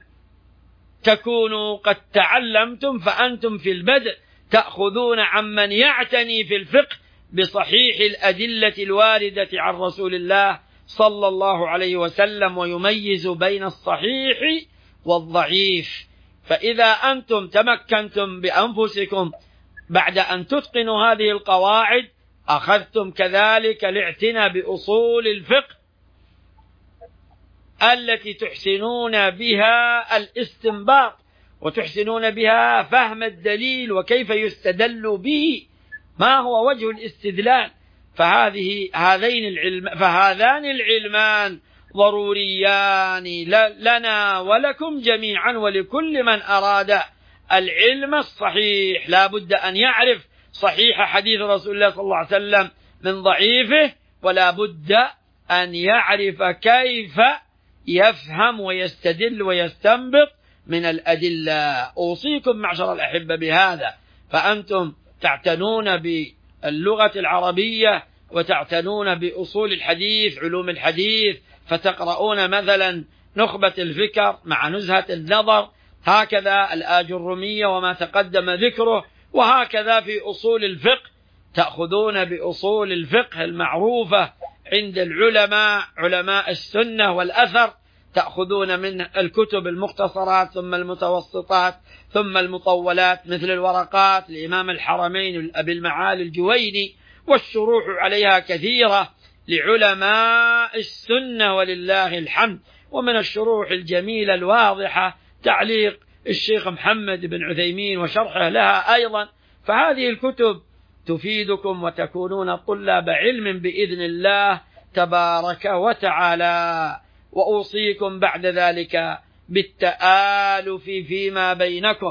تكونوا قد تعلمتم فأنتم في البدء تأخذون عمن يعتني في الفقه بصحيح الأدلة الواردة عن رسول الله صلى الله عليه وسلم، ويميز بين الصحيح والضعيف. فإذا أنتم تمكنتم بأنفسكم بعد أن تتقنوا هذه القواعد، أخذتم كذلك الاعتناء بأصول الفقه التي تحسنون بها الاستنباط وتحسنون بها فهم الدليل وكيف يستدل به، ما هو وجه الاستدلال. فهذه هذين العلم فهذان العلمان ضروريان لنا ولكم جميعا ولكل من أراد العلم الصحيح، لا بد أن يعرف صحيح حديث رسول الله صلى الله عليه وسلم من ضعيفه، ولا بد أن يعرف كيف يفهم ويستدل ويستنبط من الأدلة. أوصيكم معشر الأحبة بهذا، فأنتم تعتنون باللغة العربية وتعتنون بأصول الحديث، علوم الحديث، فتقرؤون مثلا نخبة الفكر مع نزهة النظر، هكذا الآجرمية وما تقدم ذكره، وهكذا في أصول الفقه تأخذون بأصول الفقه المعروفة عند العلماء علماء السنة والأثر، تأخذون من الكتب المختصرات ثم المتوسطات ثم المطولات مثل الورقات لإمام الحرمين أبي المعالي الجويني، والشروح عليها كثيرة لعلماء السنة ولله الحمد. ومن الشروح الجميلة الواضحة تعليق الشيخ محمد بن عثيمين وشرحه لها أيضا. فهذه الكتب تفيدكم وتكونون طلاب علم بإذن الله تبارك وتعالى. وأوصيكم بعد ذلك بالتآلف فيما بينكم،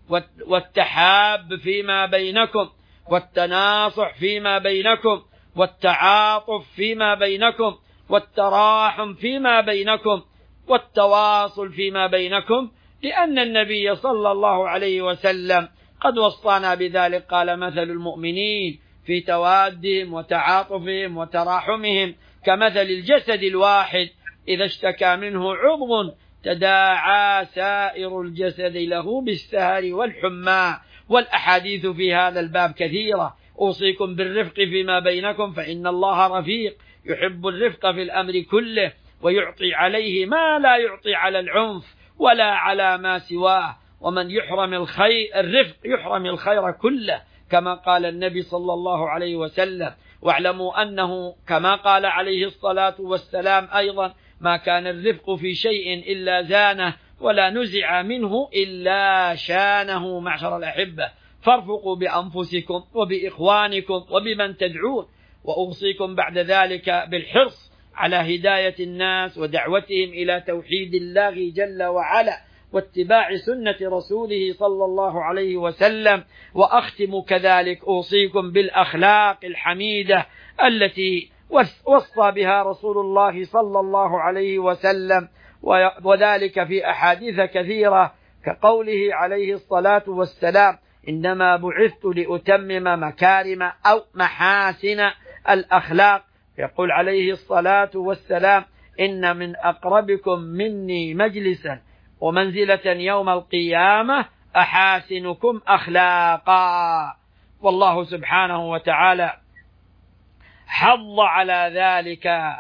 والتحاب فيما بينكم، والتناصح فيما بينكم، والتعاطف فيما بينكم، والتراحم فيما بينكم، والتواصل فيما بينكم، لأن النبي صلى الله عليه وسلم قد وصانا بذلك، قال مثل المؤمنين في توادهم وتعاطفهم وتراحمهم كمثل الجسد الواحد إذا اشتكى منه عضو تداعى سائر الجسد له بالسهر والحمى. والأحاديث في هذا الباب كثيرة. أوصيكم بالرفق فيما بينكم فإن الله رفيق يحب الرفق في الأمر كله، ويعطي عليه ما لا يعطي على العنف ولا على ما سواه، ومن يحرم الخير الرفق يحرم الخير كله، كما قال النبي صلى الله عليه وسلم. واعلموا أنه كما قال عليه الصلاة والسلام أيضا: ما كان الرفق في شيء إلا زانه، ولا نزع منه إلا شانه. معشر الأحبة، فارفقوا بأنفسكم وبإخوانكم وبمن تدعون. وأوصيكم بعد ذلك بالحرص على هداية الناس ودعوتهم إلى توحيد الله جل وعلا، واتباع سنة رسوله صلى الله عليه وسلم. وأختم كذلك أوصيكم بالأخلاق الحميدة التي وصى بها رسول الله صلى الله عليه وسلم، وذلك في أحاديث كثيرة، كقوله عليه الصلاة والسلام: إنما بعثت لأتمم مكارم أو محاسن الأخلاق. يقول عليه الصلاة والسلام: إن من أقربكم مني مجلسا ومنزلة يوم القيامة أحاسنكم أخلاقا. والله سبحانه وتعالى حض على ذلك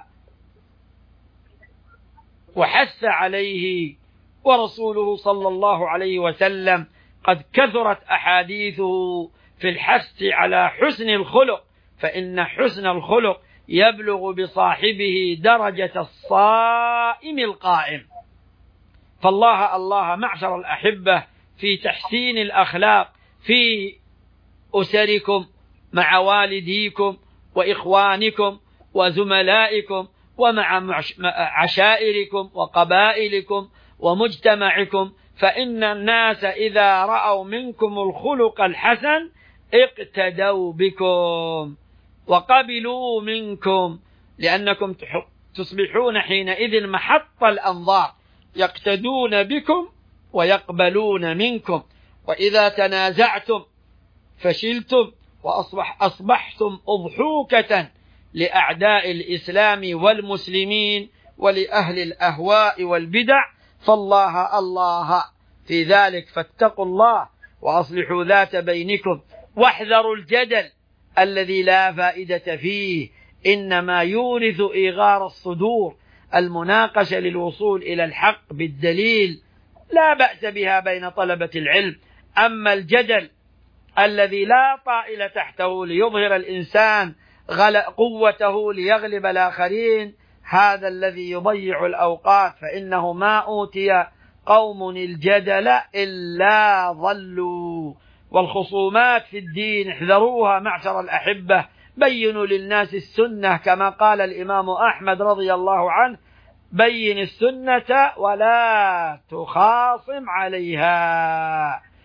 وحث عليه، ورسوله صلى الله عليه وسلم قد كثرت أحاديثه في الحث على حسن الخلق، فإن حسن الخلق يبلغ بصاحبه درجة الصائم القائم. فالله الله معشر الأحبة في تحسين الأخلاق في أسركم، مع والديكم وإخوانكم وزملائكم، ومع عشائركم وقبائلكم ومجتمعكم. فإن الناس إذا رأوا منكم الخلق الحسن اقتدوا بكم وقبلوا منكم، لأنكم تصبحون حينئذ محط الأنظار، يقتدون بكم ويقبلون منكم. وإذا تنازعتم فشلتم وأصبح أصبحتم أضحوكة لأعداء الإسلام والمسلمين ولأهل الأهواء والبدع. فالله الله في ذلك، فاتقوا الله وأصلحوا ذات بينكم، واحذروا الجدل الذي لا فائدة فيه، إنما يورث إيغار الصدور. المناقشة للوصول إلى الحق بالدليل لا بأس بها بين طلبة العلم، أما الجدل الذي لا طائل تحته ليظهر الإنسان قوته ليغلب الآخرين، هذا الذي يضيع الأوقات، فإنه ما أوتي قوم الجدل إلا ضلوا. والخصومات في الدين احذروها معشر الأحبة، بينوا للناس السنة كما قال الإمام أحمد رضي الله عنه: بين السنة ولا تخاصم عليها.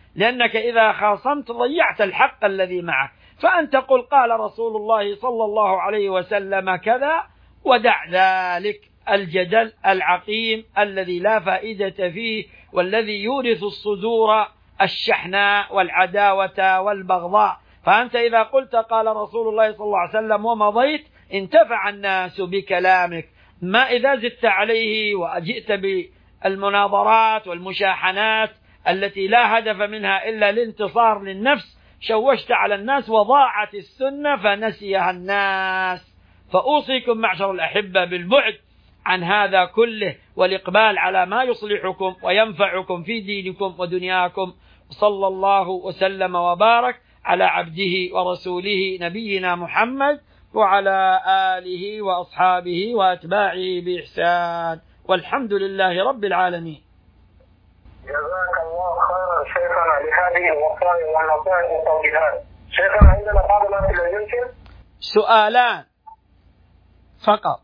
لأنك إذا خاصمت ضيعت الحق الذي معك. فأنت قل قال رسول الله صلى الله عليه وسلم كذا، ودع ذلك الجدل العقيم الذي لا فائدة فيه والذي يورث الصدور الشحناء والعداوة والبغضاء. فأنت إذا قلت قال رسول الله صلى الله عليه وسلم ومضيت انتفع الناس بكلامك. ما إذا زدت عليه وجئت بالمناظرات والمشاحنات التي لا هدف منها إلا الانتصار للنفس، شوشت على الناس وضاعت السنة فنسيها الناس. فأوصيكم معشر الأحبة بالبعد عن هذا كله والإقبال على ما يصلحكم وينفعكم في دينكم ودنياكم. صلى الله وسلم وبارك على عبده ورسوله نبينا محمد وعلى آله وأصحابه وأتباعه بإحسان، والحمد لله رب العالمين. جزاك الله خيرا شيخنا لهذه الوصايا والنصائح والتوجيهات. شيخنا عندنا بعض الأسئلة يمكن؟ سؤالان فقط.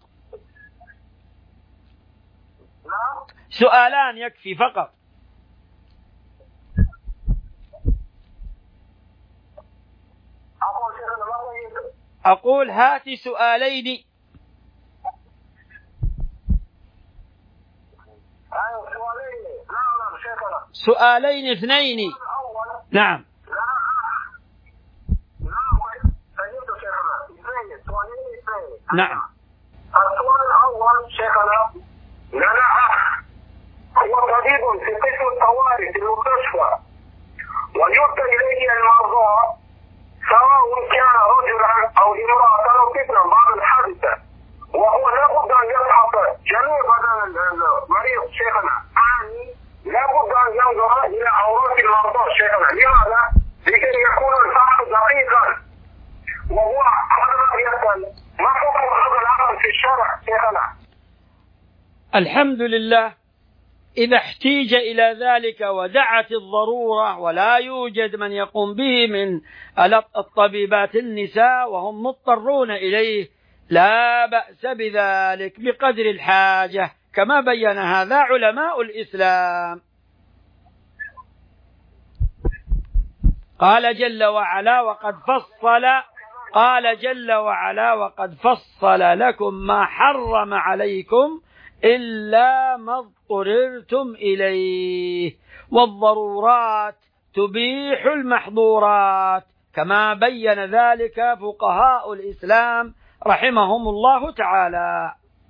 نعم. سؤالان يكفي فقط. أقول شيخنا ما طيب. أقول هات سؤالين. أيوة سؤالين. نعم نعم شيخنا. سؤالين اثنين. نعم. نعم. السؤال الأول شيخنا، لنا أخ هو طبيب في قسم الطوارئ في المستشفى، ويرسل إليه المرضى سواء كان رجلا أو امرأة أو طفلا بعد الحادثة، وهو لابد أن يفحص جميع بدن المريض شيخنا، يعني لابد أن ينظر إلى عورات المرضى شيخنا. لماذا؟ لكي يكون الفحص دقيقا. وهو حضرتك يسأل ما حكم هذا العمل في الشرع شيخنا؟ الحمد لله. إذا احتيج إلى ذلك ودعت الضرورة ولا يوجد من يقوم به من الطبيبات النساء وهم مضطرون إليه، لا بأس بذلك بقدر الحاجة، كما بين هذا علماء الإسلام. قال جل وعلا وقد فصل قال جل وعلا وقد فصل لكم ما حرم عليكم إلا ما اضطررتم إليه، والضرورات تبيح المحظورات، كما بين ذلك فقهاء الإسلام رحمهم الله تعالى.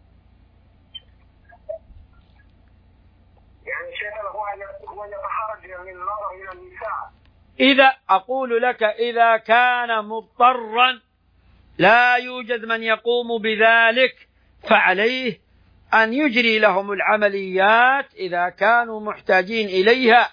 يعني شيخنا هو يتحرج من النظر إلى النساء. إذا أقول لك إذا كان مضطرا لا يوجد من يقوم بذلك فعليه أن يجري لهم العمليات إذا كانوا محتاجين إليها.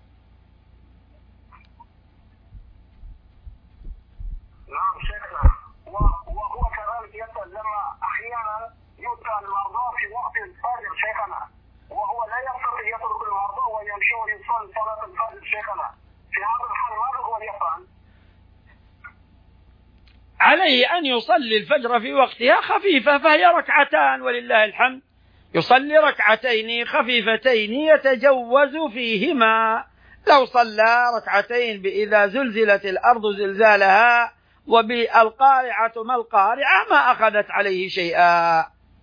نعم شيخنا. وهو كذلك يسأل لما أحيانا يؤتى المرضى في وقت الفجر شيخنا، وهو لا يستطيع يترك المرضى ويمشي ويصلي صلاة الفجر شيخنا، في هذا الحال ماذا هو يفعل؟ عليه أن يصلي الفجر في وقتها خفيفة، فهي ركعتان ولله الحمد، يصلي ركعتين خفيفتين يتجوز فيهما. لو صلى ركعتين بإذا زلزلت الأرض زلزالها وبالقارعة ما القارعة ما أخذت عليه شيئا.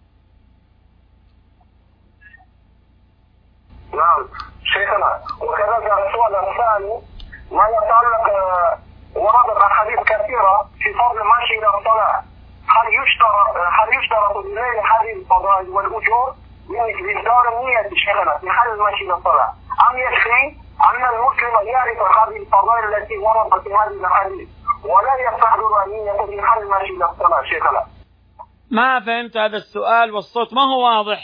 نعم شيخنا. وكذلك السؤال الثاني ما يتعلق، وردت أحاديث كثيرة في فضل المشي إلى الصلاة، هل يشترط هل يشترط لنيل هذه الفضائل والأجور من إصدار النية شيخنا في حال المشي إلى الصلاة، أم يكفي أن المسلم يعرف هذه الفضائل التي وردت في هذه الأحاديث ولا يستحضر النية في حال المشي إلى الصلاة شيخنا؟ ما فهمت هذا السؤال والصوت ما هو واضح.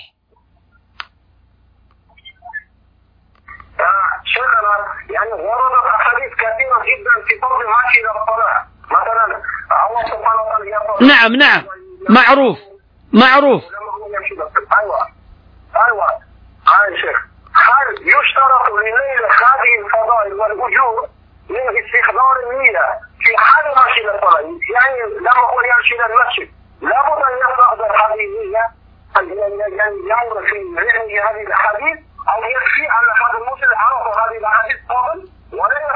شيخنا يعني وردت أحاديث كثيرة جدا في فضل المشي إلى الصلاة، مثلا الله سبحانه وتعالى يقول نعم نعم معروف معروف أيوة أيوة أيوة شيخ. هل يشترط لنيل هذه الفضائل والأجور من استحضار النية في حال المشي إلى الصلاة؟ يعني لما هو يمشي إلى المسجد لابد أن يستحضر هذه النية، يعني يمر في ذهنه هذه الأحاديث، أو يكفي أن هذا المسلم عرف هذه الأحاديث قبل ولا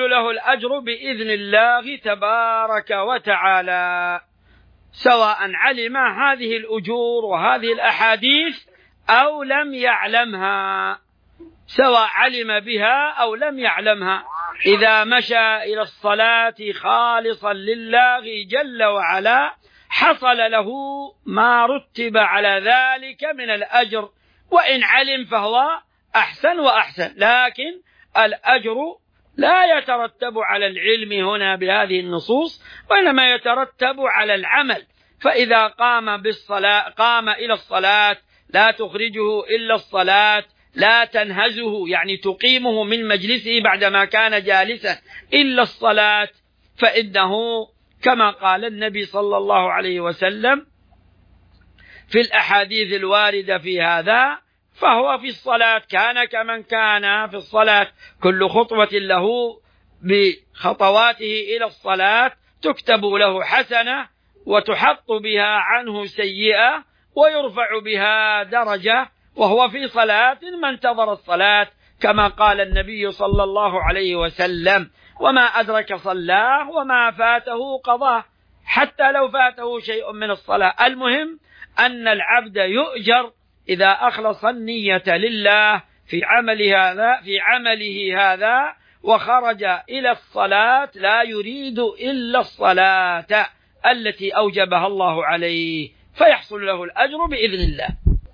فيحصل له الأجر بإذن الله تبارك وتعالى، سواء علم هذه الأجور وهذه الأحاديث أو لم يعلمها، سواء علم بها أو لم يعلمها. إذا مشى إلى الصلاة خالصا لله جل وعلا حصل له ما رتب على ذلك من الأجر، وإن علم فهو أحسن وأحسن، لكن الأجر لا يترتب على العلم هنا بهذه النصوص، وإنما يترتب على العمل. فإذا قام بالصلاة قام إلى الصلاة لا تخرجه إلا الصلاة، لا تنهزه يعني تقيمه من مجلسه بعدما كان جالسا إلا الصلاة، فإنه كما قال النبي صلى الله عليه وسلم في الأحاديث الواردة في هذا، فهو في الصلاة كان كمن كان في الصلاة، كل خطوة له بخطواته إلى الصلاة تكتب له حسنة وتحط بها عنه سيئة ويرفع بها درجة، وهو في صلاة ما انتظر الصلاة، كما قال النبي صلى الله عليه وسلم: وما أدرك صلاه وما فاته قضاه، حتى لو فاته شيء من الصلاة. المهم أن العبد يؤجر إذا أخلص النية لله في عمل هذا في عمله هذا وخرج إلى الصلاة لا يريد إلا الصلاة التي أوجبها الله عليه، فيحصل له الأجر بإذن الله.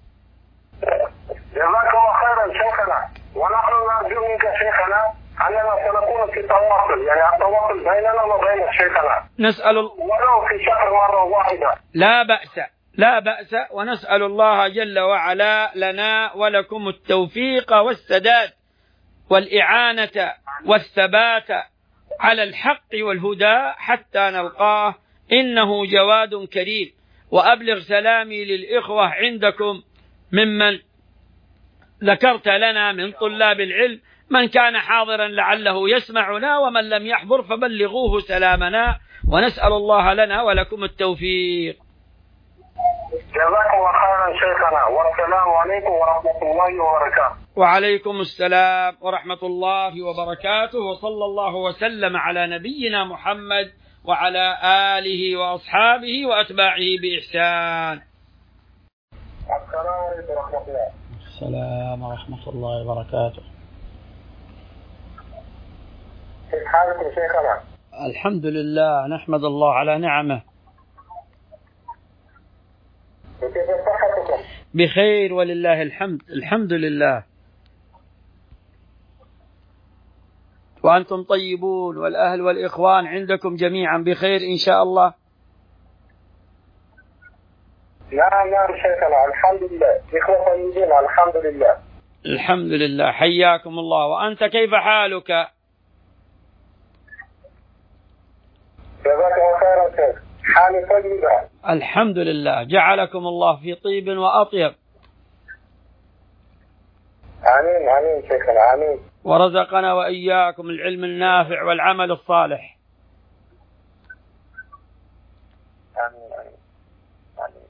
جزاك الله خيرا شيخنا، ونحن نرجو منك شيخنا أننا سنكون في تواصل، يعني التواصل بيننا وبين شيخنا، نسأل ولو في شهر مرة واحدة. لا بأس لا بأس ونسأل الله جل وعلا لنا ولكم التوفيق والسداد والإعانة والثبات على الحق والهدى حتى نلقاه، إنه جواد كريم. وأبلغ سلامي للإخوة عندكم ممن ذكرت لنا من طلاب العلم، من كان حاضرا لعله يسمعنا، ومن لم يحضر فبلغوه سلامنا، ونسأل الله لنا ولكم التوفيق. جزاكم الله خيرا شيخنا، والسلام عليكم ورحمة الله وبركاته. وعليكم السلام ورحمة الله وبركاته، وصلى الله وسلم على نبينا محمد وعلى آله وأصحابه وأتباعه بإحسان. السلام عليكم ورحمة الله. السلام ورحمة الله وبركاته. كيف حالكم شيخنا؟ الحمد لله، نحمد الله على نعمه. وكيف صحتكم؟ بخير ولله الحمد، الحمد لله. وأنتم طيبون، والأهل والإخوان عندكم جميعا بخير إن شاء الله. نعم نعم شيخنا، الحمد لله، إخوة طيبين الحمد لله. الحمد لله، حياكم الله. وأنت كيف حالك؟ جزاك الله خيرا شيخ، حالي طيبة الحمد لله، جعلكم الله في طيب وأطيب. آمين آمين شيخنا آمين. ورزقنا وإياكم العلم النافع والعمل الصالح. آمين آمين آمين.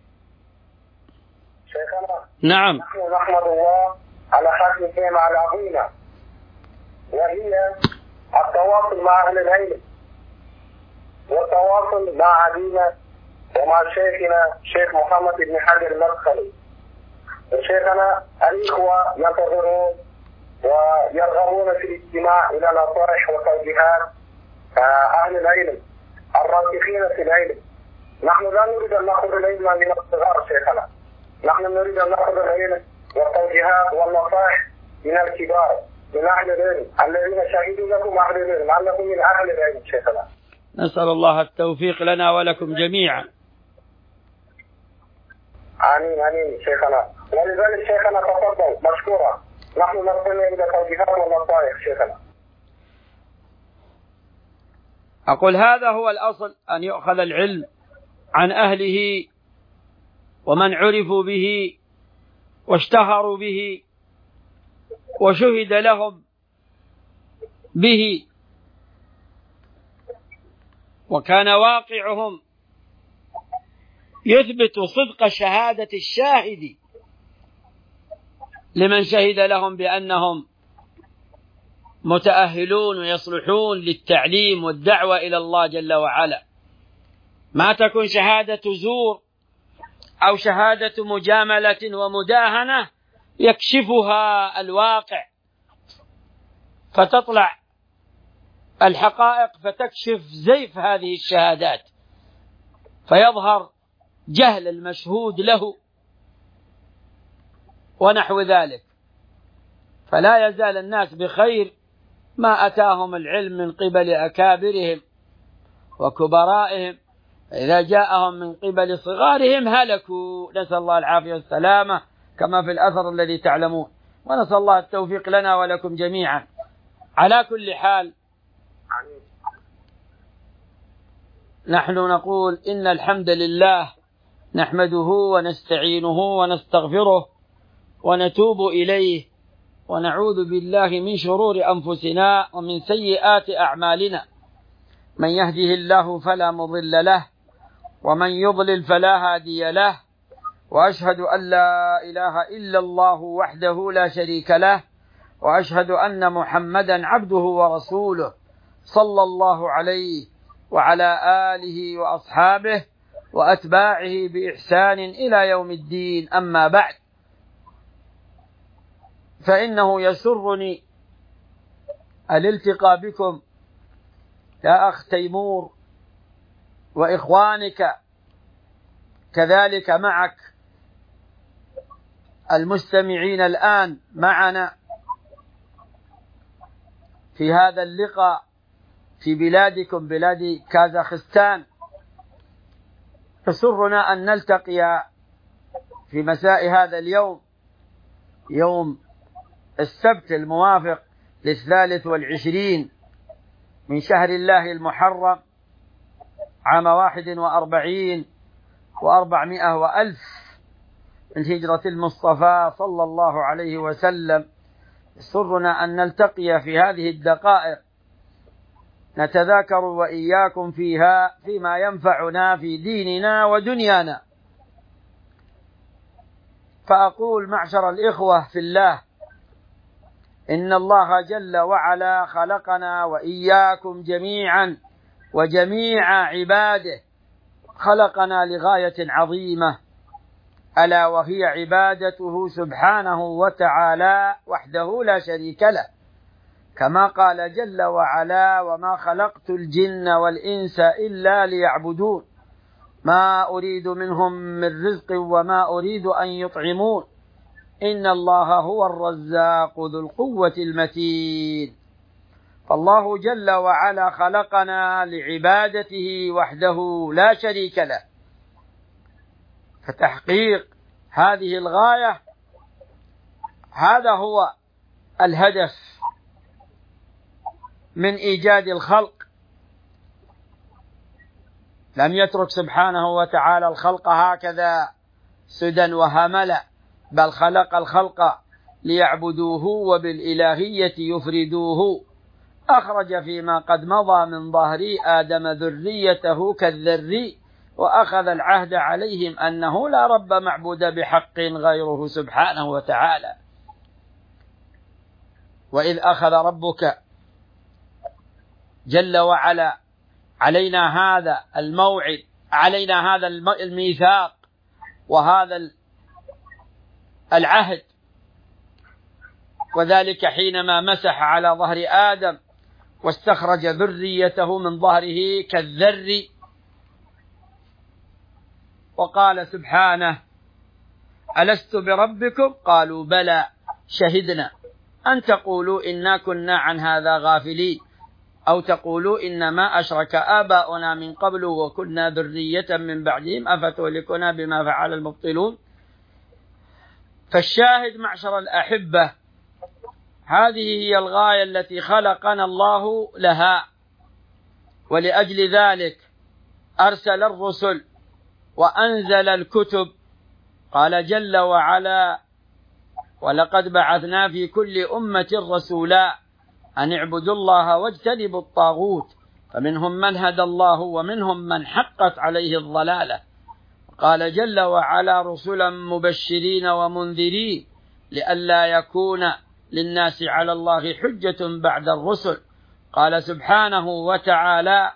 شيخنا نعم. نحن نحمد الله على ختم النعمة العظيمة، وهي التواصل مع أهل العلم، والتواصل مع عدينا ومع شيخنا شيخ محمد بن حجر المدخلي. شيخنا الإخوة ينتظرون ويرغبون في الاستماع إلى نصائح وتوجيهات أهل العلم الراسخين في العلم. نحن لا نريد أن نأخذ العلم من الصغار شيخنا، نحن نريد أن نأخذ العلم والتوجيهات والنصائح من الكبار، من أهل العلم الذين شهدوا لكم أهل العلم أنكم من أهل العلم شيخنا. نسأل الله التوفيق لنا ولكم جميعا. آمين آمين شيخنا. ولذلك شيخنا تفضل مشكورا، نحن نستمع إلى توجيهات والنصائح شيخنا. أقول هذا هو الأصل، أن يؤخذ العلم عن أهله ومن عرفوا به واشتهروا به وشهد لهم به، وكان واقعهم يثبت صدق شهادة الشاهد لمن شهد لهم بأنهم متأهلون ويصلحون للتعليم والدعوة إلى الله جل وعلا. ما تكون شهادة زور أو شهادة مجاملة ومداهنة يكشفها الواقع فتطلع الحقائق فتكشف زيف هذه الشهادات، فيظهر جهل المشهود له ونحو ذلك. فلا يزال الناس بخير ما أتاهم العلم من قبل أكابرهم وكبرائهم، إذا جاءهم من قبل صغارهم هلكوا، نسأل الله العافية والسلامة كما في الأثر الذي تعلمون، ونسأل الله التوفيق لنا ولكم جميعا. على كل حال نحن نقول إن الحمد لله نحمده ونستعينه ونستغفره ونتوب إليه ونعوذ بالله من شرور أنفسنا ومن سيئات أعمالنا، من يهده الله فلا مضل له ومن يضلل فلا هادي له، وأشهد أن لا إله إلا الله وحده لا شريك له، وأشهد أن محمدا عبده ورسوله صلى الله عليه وعلى آله وأصحابه وأتباعه بإحسان إلى يوم الدين. أما بعد، فإنه يسرني الالتقاء بكم يا أخ تيمور وإخوانك كذلك معك المستمعين الآن معنا في هذا اللقاء في بلادكم بلاد كازاخستان. يسرنا أن نلتقي في مساء هذا اليوم، يوم السبت الموافق للثالث والعشرين من شهر الله المحرم عام واحد وأربعين وأربعمائة وألف من هجرة المصطفى صلى الله عليه وسلم. يسرنا أن نلتقي في هذه الدقائق نتذاكر وإياكم فيها فيما ينفعنا في ديننا ودنيانا. فأقول معشر الإخوة في الله، إن الله جل وعلا خلقنا وإياكم جميعا وجميع عباده، خلقنا لغاية عظيمة ألا وهي عبادته سبحانه وتعالى وحده لا شريك له، كما قال جل وعلا: وما خلقت الجن والإنس إلا ليعبدون ما أريد منهم من رزق وما أريد أن يطعمون إن الله هو الرزاق ذو القوة المتين. فالله جل وعلا خلقنا لعبادته وحده لا شريك له، فتحقيق هذه الغاية هذا هو الهدف من إيجاد الخلق. لم يترك سبحانه وتعالى الخلق هكذا سدى وهملا، بل خلق الخلق ليعبدوه وبالإلهية يفردوه. أخرج فيما قد مضى من ظهر آدم ذريته كالذري، وأخذ العهد عليهم أنه لا رب معبود بحق غيره سبحانه وتعالى. وإذ أخذ ربك جل وعلا علينا هذا الموعد، علينا هذا الميثاق وهذا العهد، وذلك حينما مسح على ظهر آدم واستخرج ذريته من ظهره كالذر، وقال سبحانه: ألست بربكم؟ قالوا بلى شهدنا أن تقولوا إنا كنا عن هذا غافلين، أو تقولوا إنما أشرك آباؤنا من قبل وكنا ذرية من بعدهم أفتهلكنا بما فعل المبطلون. فالشاهد معشر الأحبة، هذه هي الغاية التي خلقنا الله لها، ولأجل ذلك أرسل الرسل وأنزل الكتب. قال جل وعلا: ولقد بعثنا في كل أمة رسولا أن اعبدوا الله واجتنبوا الطاغوت، فمنهم من هدى الله ومنهم من حقت عليه الضلالة. قال جل وعلا: رسلا مبشرين ومنذرين لئلا يكون للناس على الله حجة بعد الرسل. قال سبحانه وتعالى: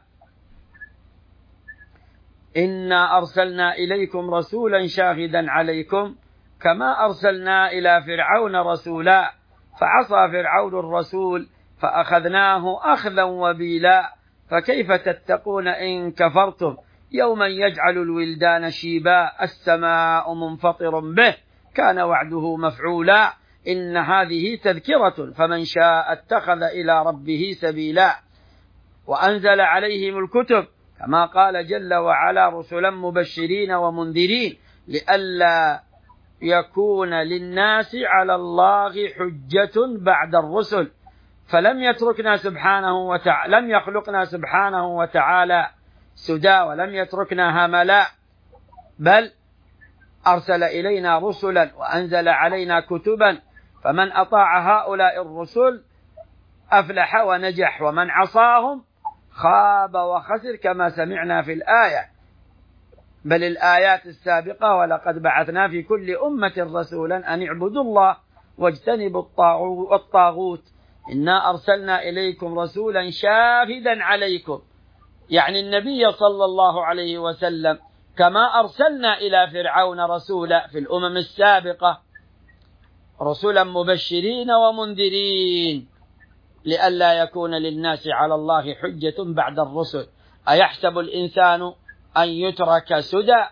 إنا أرسلنا إليكم رسولا شاهدا عليكم كما أرسلنا إلى فرعون رسولا فعصى فرعون الرسول فأخذناه أخذا وبيلا فكيف تتقون إن كفرتم يوما يجعل الولدان شيبا السماء منفطر به كان وعده مفعولا إن هذه تذكرة فمن شاء اتخذ إلى ربه سبيلا. وأنزل عليهم الكتب كما قال جل وعلا: رسلا مبشرين ومنذرين لئلا يكون للناس على الله حجة بعد الرسل. فلم يتركنا سبحانه وتعالى لم يخلقنا سبحانه وتعالى سدى ولم يتركنا هملا، بل أرسل إلينا رسلا وأنزل علينا كتبا، فمن أطاع هؤلاء الرسل أفلح ونجح ومن عصاهم خاب وخسر كما سمعنا في الآية، بل الآيات السابقة: ولقد بعثنا في كل أمة رسولا أن اعبدوا الله واجتنبوا الطاغوت إنا أرسلنا إليكم رسولا شاهدا عليكم، يعني النبي صلى الله عليه وسلم، كما أرسلنا إلى فرعون رسولا في الأمم السابقة رسلا مبشرين ومنذرين لئلا يكون للناس على الله حجة بعد الرسل. أيحسب الإنسان أن يترك سدى؟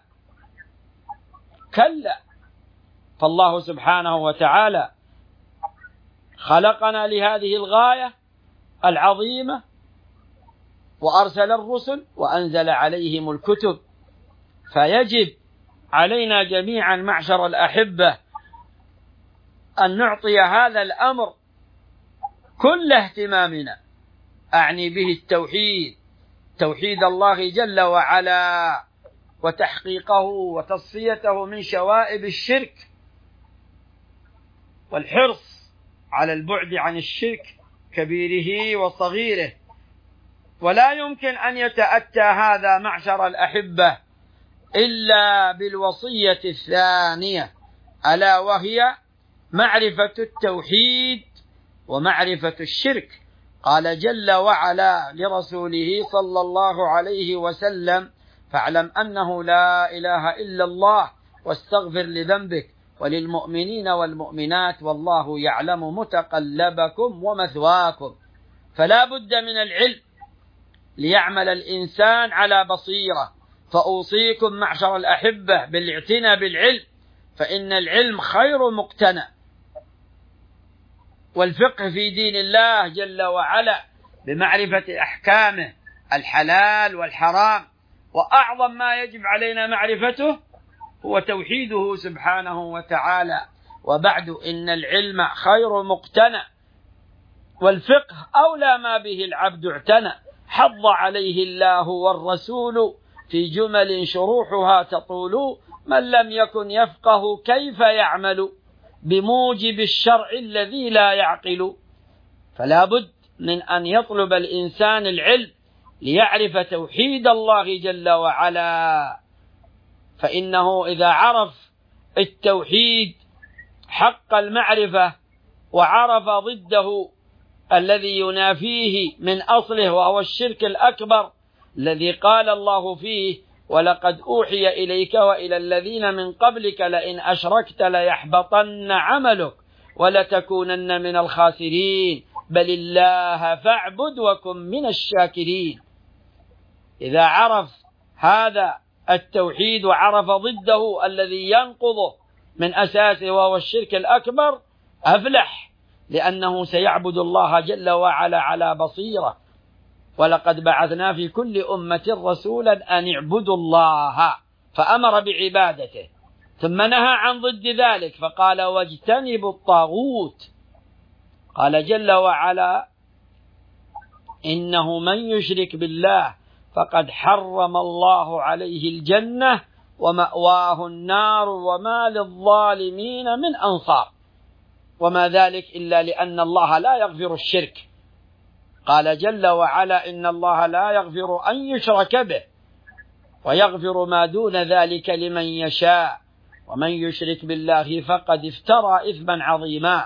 كلا، فالله سبحانه وتعالى خلقنا لهذه الغاية العظيمة وأرسل الرسل وأنزل عليهم الكتب، فيجب علينا جميعا معشر الأحبة أن نعطي هذا الأمر كل اهتمامنا، أعني به التوحيد، توحيد الله جل وعلا وتحقيقه وتصفيته من شوائب الشرك، والحرص على البعد عن الشرك كبيره وصغيره. ولا يمكن أن يتأتى هذا معشر الأحبة إلا بالوصية الثانية، ألا وهي معرفة التوحيد ومعرفة الشرك. قال جل وعلا لرسوله صلى الله عليه وسلم: فاعلم أنه لا إله إلا الله واستغفر لذنبك وللمؤمنين والمؤمنات والله يعلم متقلبكم ومثواكم. فلا بد من العلم ليعمل الإنسان على بصيرة. فأوصيكم معشر الأحبة بالاعتناء بالعلم، فإن العلم خير مقتنى، والفقه في دين الله جل وعلا بمعرفة أحكامه الحلال والحرام، وأعظم ما يجب علينا معرفته هو توحيده سبحانه وتعالى. وبعد إن العلم خير مقتنى، والفقه أولى ما به العبد اعتنى، حض عليه الله والرسول في جمل شروحها تطول، من لم يكن يفقه كيف يعمل بموجب الشرع الذي لا يعقل. فلا بد من أن يطلب الإنسان العلم ليعرف توحيد الله جل وعلا، فإنه إذا عرف التوحيد حق المعرفة وعرف ضده الذي ينافيه من أصله وهو الشرك الأكبر الذي قال الله فيه: ولقد أوحي إليك وإلى الذين من قبلك لئن أشركت ليحبطن عملك ولتكونن من الخاسرين بل الله فاعبد وكن من الشاكرين. إذا عرف هذا التوحيد وعرف ضده الذي ينقضه من أساسه وهو الشرك الأكبر أفلح، لأنه سيعبد الله جل وعلا على بصيرة. ولقد بعثنا في كل أمة رسولا أن اعبدوا الله، فأمر بعبادته، ثم نهى عن ضد ذلك فقال: واجتنبوا الطاغوت. قال جل وعلا: إنه من يشرك بالله فقد حرم الله عليه الجنة ومأواه النار وما للظالمين من أنصار. وما ذلك إلا لأن الله لا يغفر الشرك. قال جل وعلا: إن الله لا يغفر أن يشرك به ويغفر ما دون ذلك لمن يشاء ومن يشرك بالله فقد افترى إثما عظيما.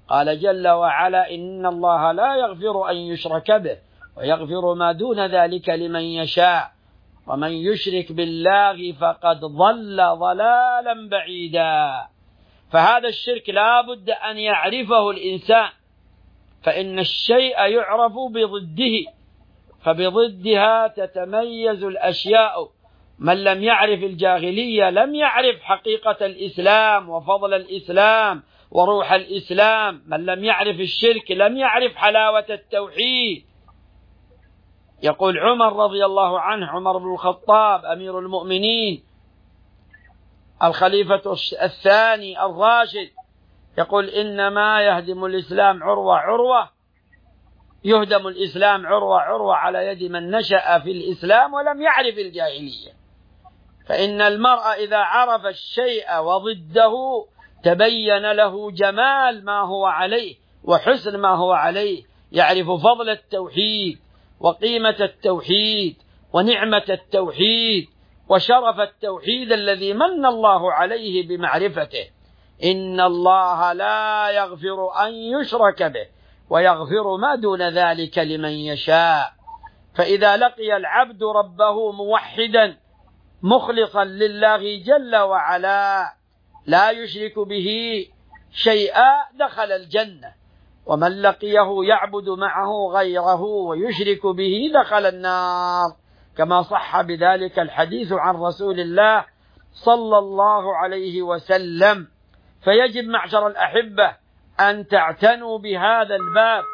قال جل وعلا: إن الله لا يغفر أن يشرك به ويغفر ما دون ذلك لمن يشاء ومن يشرك بالله فقد ضل ضلالا بعيدا. فهذا الشرك لا بد أن يعرفه الإنسان، فإن الشيء يعرف بضده، فبضدها تتميز الأشياء. من لم يعرف الجاهلية لم يعرف حقيقة الإسلام وفضل الإسلام وروح الإسلام. من لم يعرف الشرك لم يعرف حلاوة التوحيد. يقول عمر رضي الله عنه، عمر بن الخطاب أمير المؤمنين الخليفة الثاني الراشد، يقول: إنما يهدم الإسلام عروة عروة، يهدم الإسلام عروة عروة على يد من نشأ في الإسلام ولم يعرف الجاهلية. فإن المرء إذا عرف الشيء وضده تبين له جمال ما هو عليه وحسن ما هو عليه، يعرف فضل التوحيد وقيمة التوحيد ونعمة التوحيد وشرف التوحيد الذي من الله عليه بمعرفته. إن الله لا يغفر أن يشرك به ويغفر ما دون ذلك لمن يشاء. فإذا لقي العبد ربه موحدا مخلصا لله جل وعلا لا يشرك به شيئا دخل الجنة، ومن لقيه يعبد معه غيره ويشرك به دخل النار، كما صح بذلك الحديث عن رسول الله صلى الله عليه وسلم. فيجب معشر الأحبة أن تعتنوا بهذا الباب.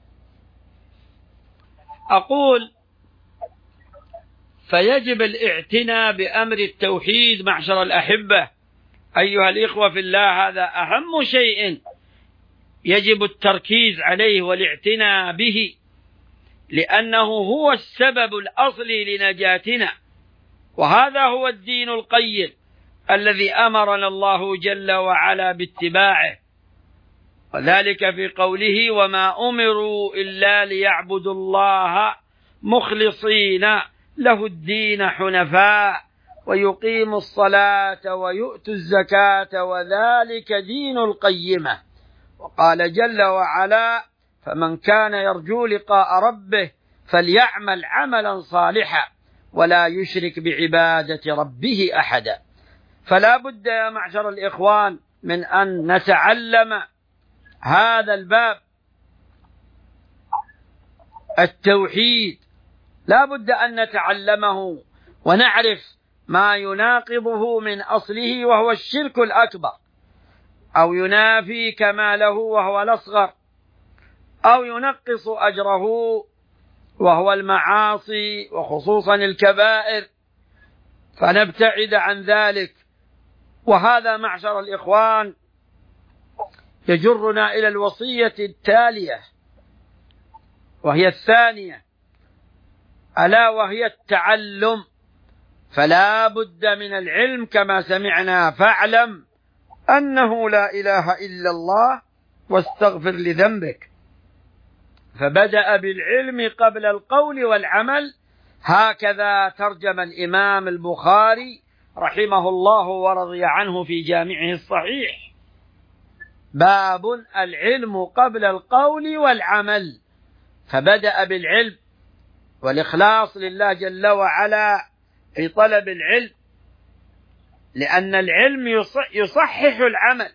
أقول فيجب الاعتناء بأمر التوحيد معشر الأحبة أيها الإخوة في الله. هذا أهم شيء يجب التركيز عليه والاعتناء به، لأنه هو السبب الأصلي لنجاتنا، وهذا هو الدين القيم الذي أمرنا الله جل وعلا باتباعه، وذلك في قوله: وما أمروا إلا ليعبدوا الله مخلصين له الدين حنفاء ويقيموا الصلاة ويؤتوا الزكاة وذلك دين القيمة. وقال جل وعلا: فمن كان يرجو لقاء ربه فليعمل عملا صالحا ولا يشرك بعبادة ربه أحدا. فلا بد يا معشر الإخوان من أن نتعلم هذا الباب التوحيد، لا بد أن نتعلمه ونعرف ما يناقضه من أصله وهو الشرك الأكبر، أو ينافي كماله وهو الأصغر، أو ينقص أجره وهو المعاصي وخصوصا الكبائر، فنبتعد عن ذلك. وهذا معشر الإخوان يجرنا إلى الوصية التالية وهي الثانية، ألا وهي التعلم. فلا بد من العلم كما سمعنا: فاعلم أنه لا إله إلا الله واستغفر لذنبك. فبدأ بالعلم قبل القول والعمل، هكذا ترجم الإمام البخاري رحمه الله ورضي عنه في جامعه الصحيح: باب العلم قبل القول والعمل. فبدأ بالعلم والإخلاص لله جل وعلا في طلب العلم، لأن العلم يصحح العمل،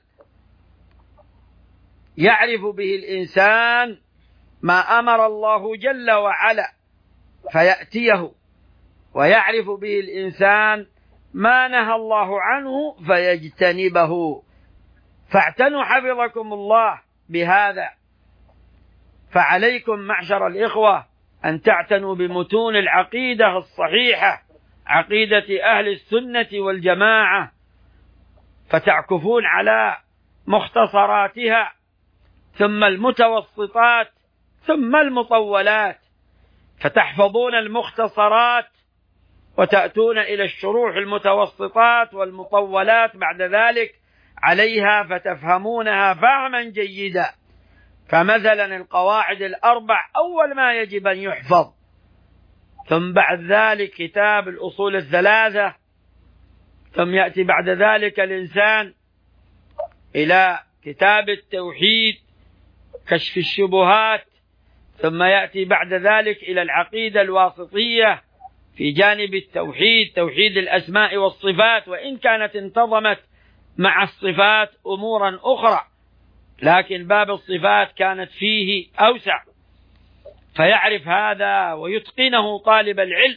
يعرف به الإنسان ما أمر الله جل وعلا فيأتيه، ويعرف به الإنسان ما نهى الله عنه فيجتنبه. فاعتنوا حفظكم الله بهذا. فعليكم معشر الإخوة أن تعتنوا بمتون العقيدة الصحيحة، عقيدة أهل السنة والجماعة، فتعكفون على مختصراتها ثم المتوسطات ثم المطولات، فتحفظون المختصرات وتأتون إلى الشروح المتوسطات والمطولات بعد ذلك عليها فتفهمونها فهما جيدا. فمثلا القواعد الأربع أول ما يجب أن يحفظ، ثم بعد ذلك كتاب الأصول الثلاثة، ثم يأتي بعد ذلك الإنسان إلى كتاب التوحيد كشف الشبهات، ثم يأتي بعد ذلك إلى العقيدة الواسطية في جانب التوحيد، توحيد الأسماء والصفات، وإن كانت انتظمت مع الصفات أمورا أخرى، لكن باب الصفات كانت فيه أوسع، فيعرف هذا ويتقنه طالب العلم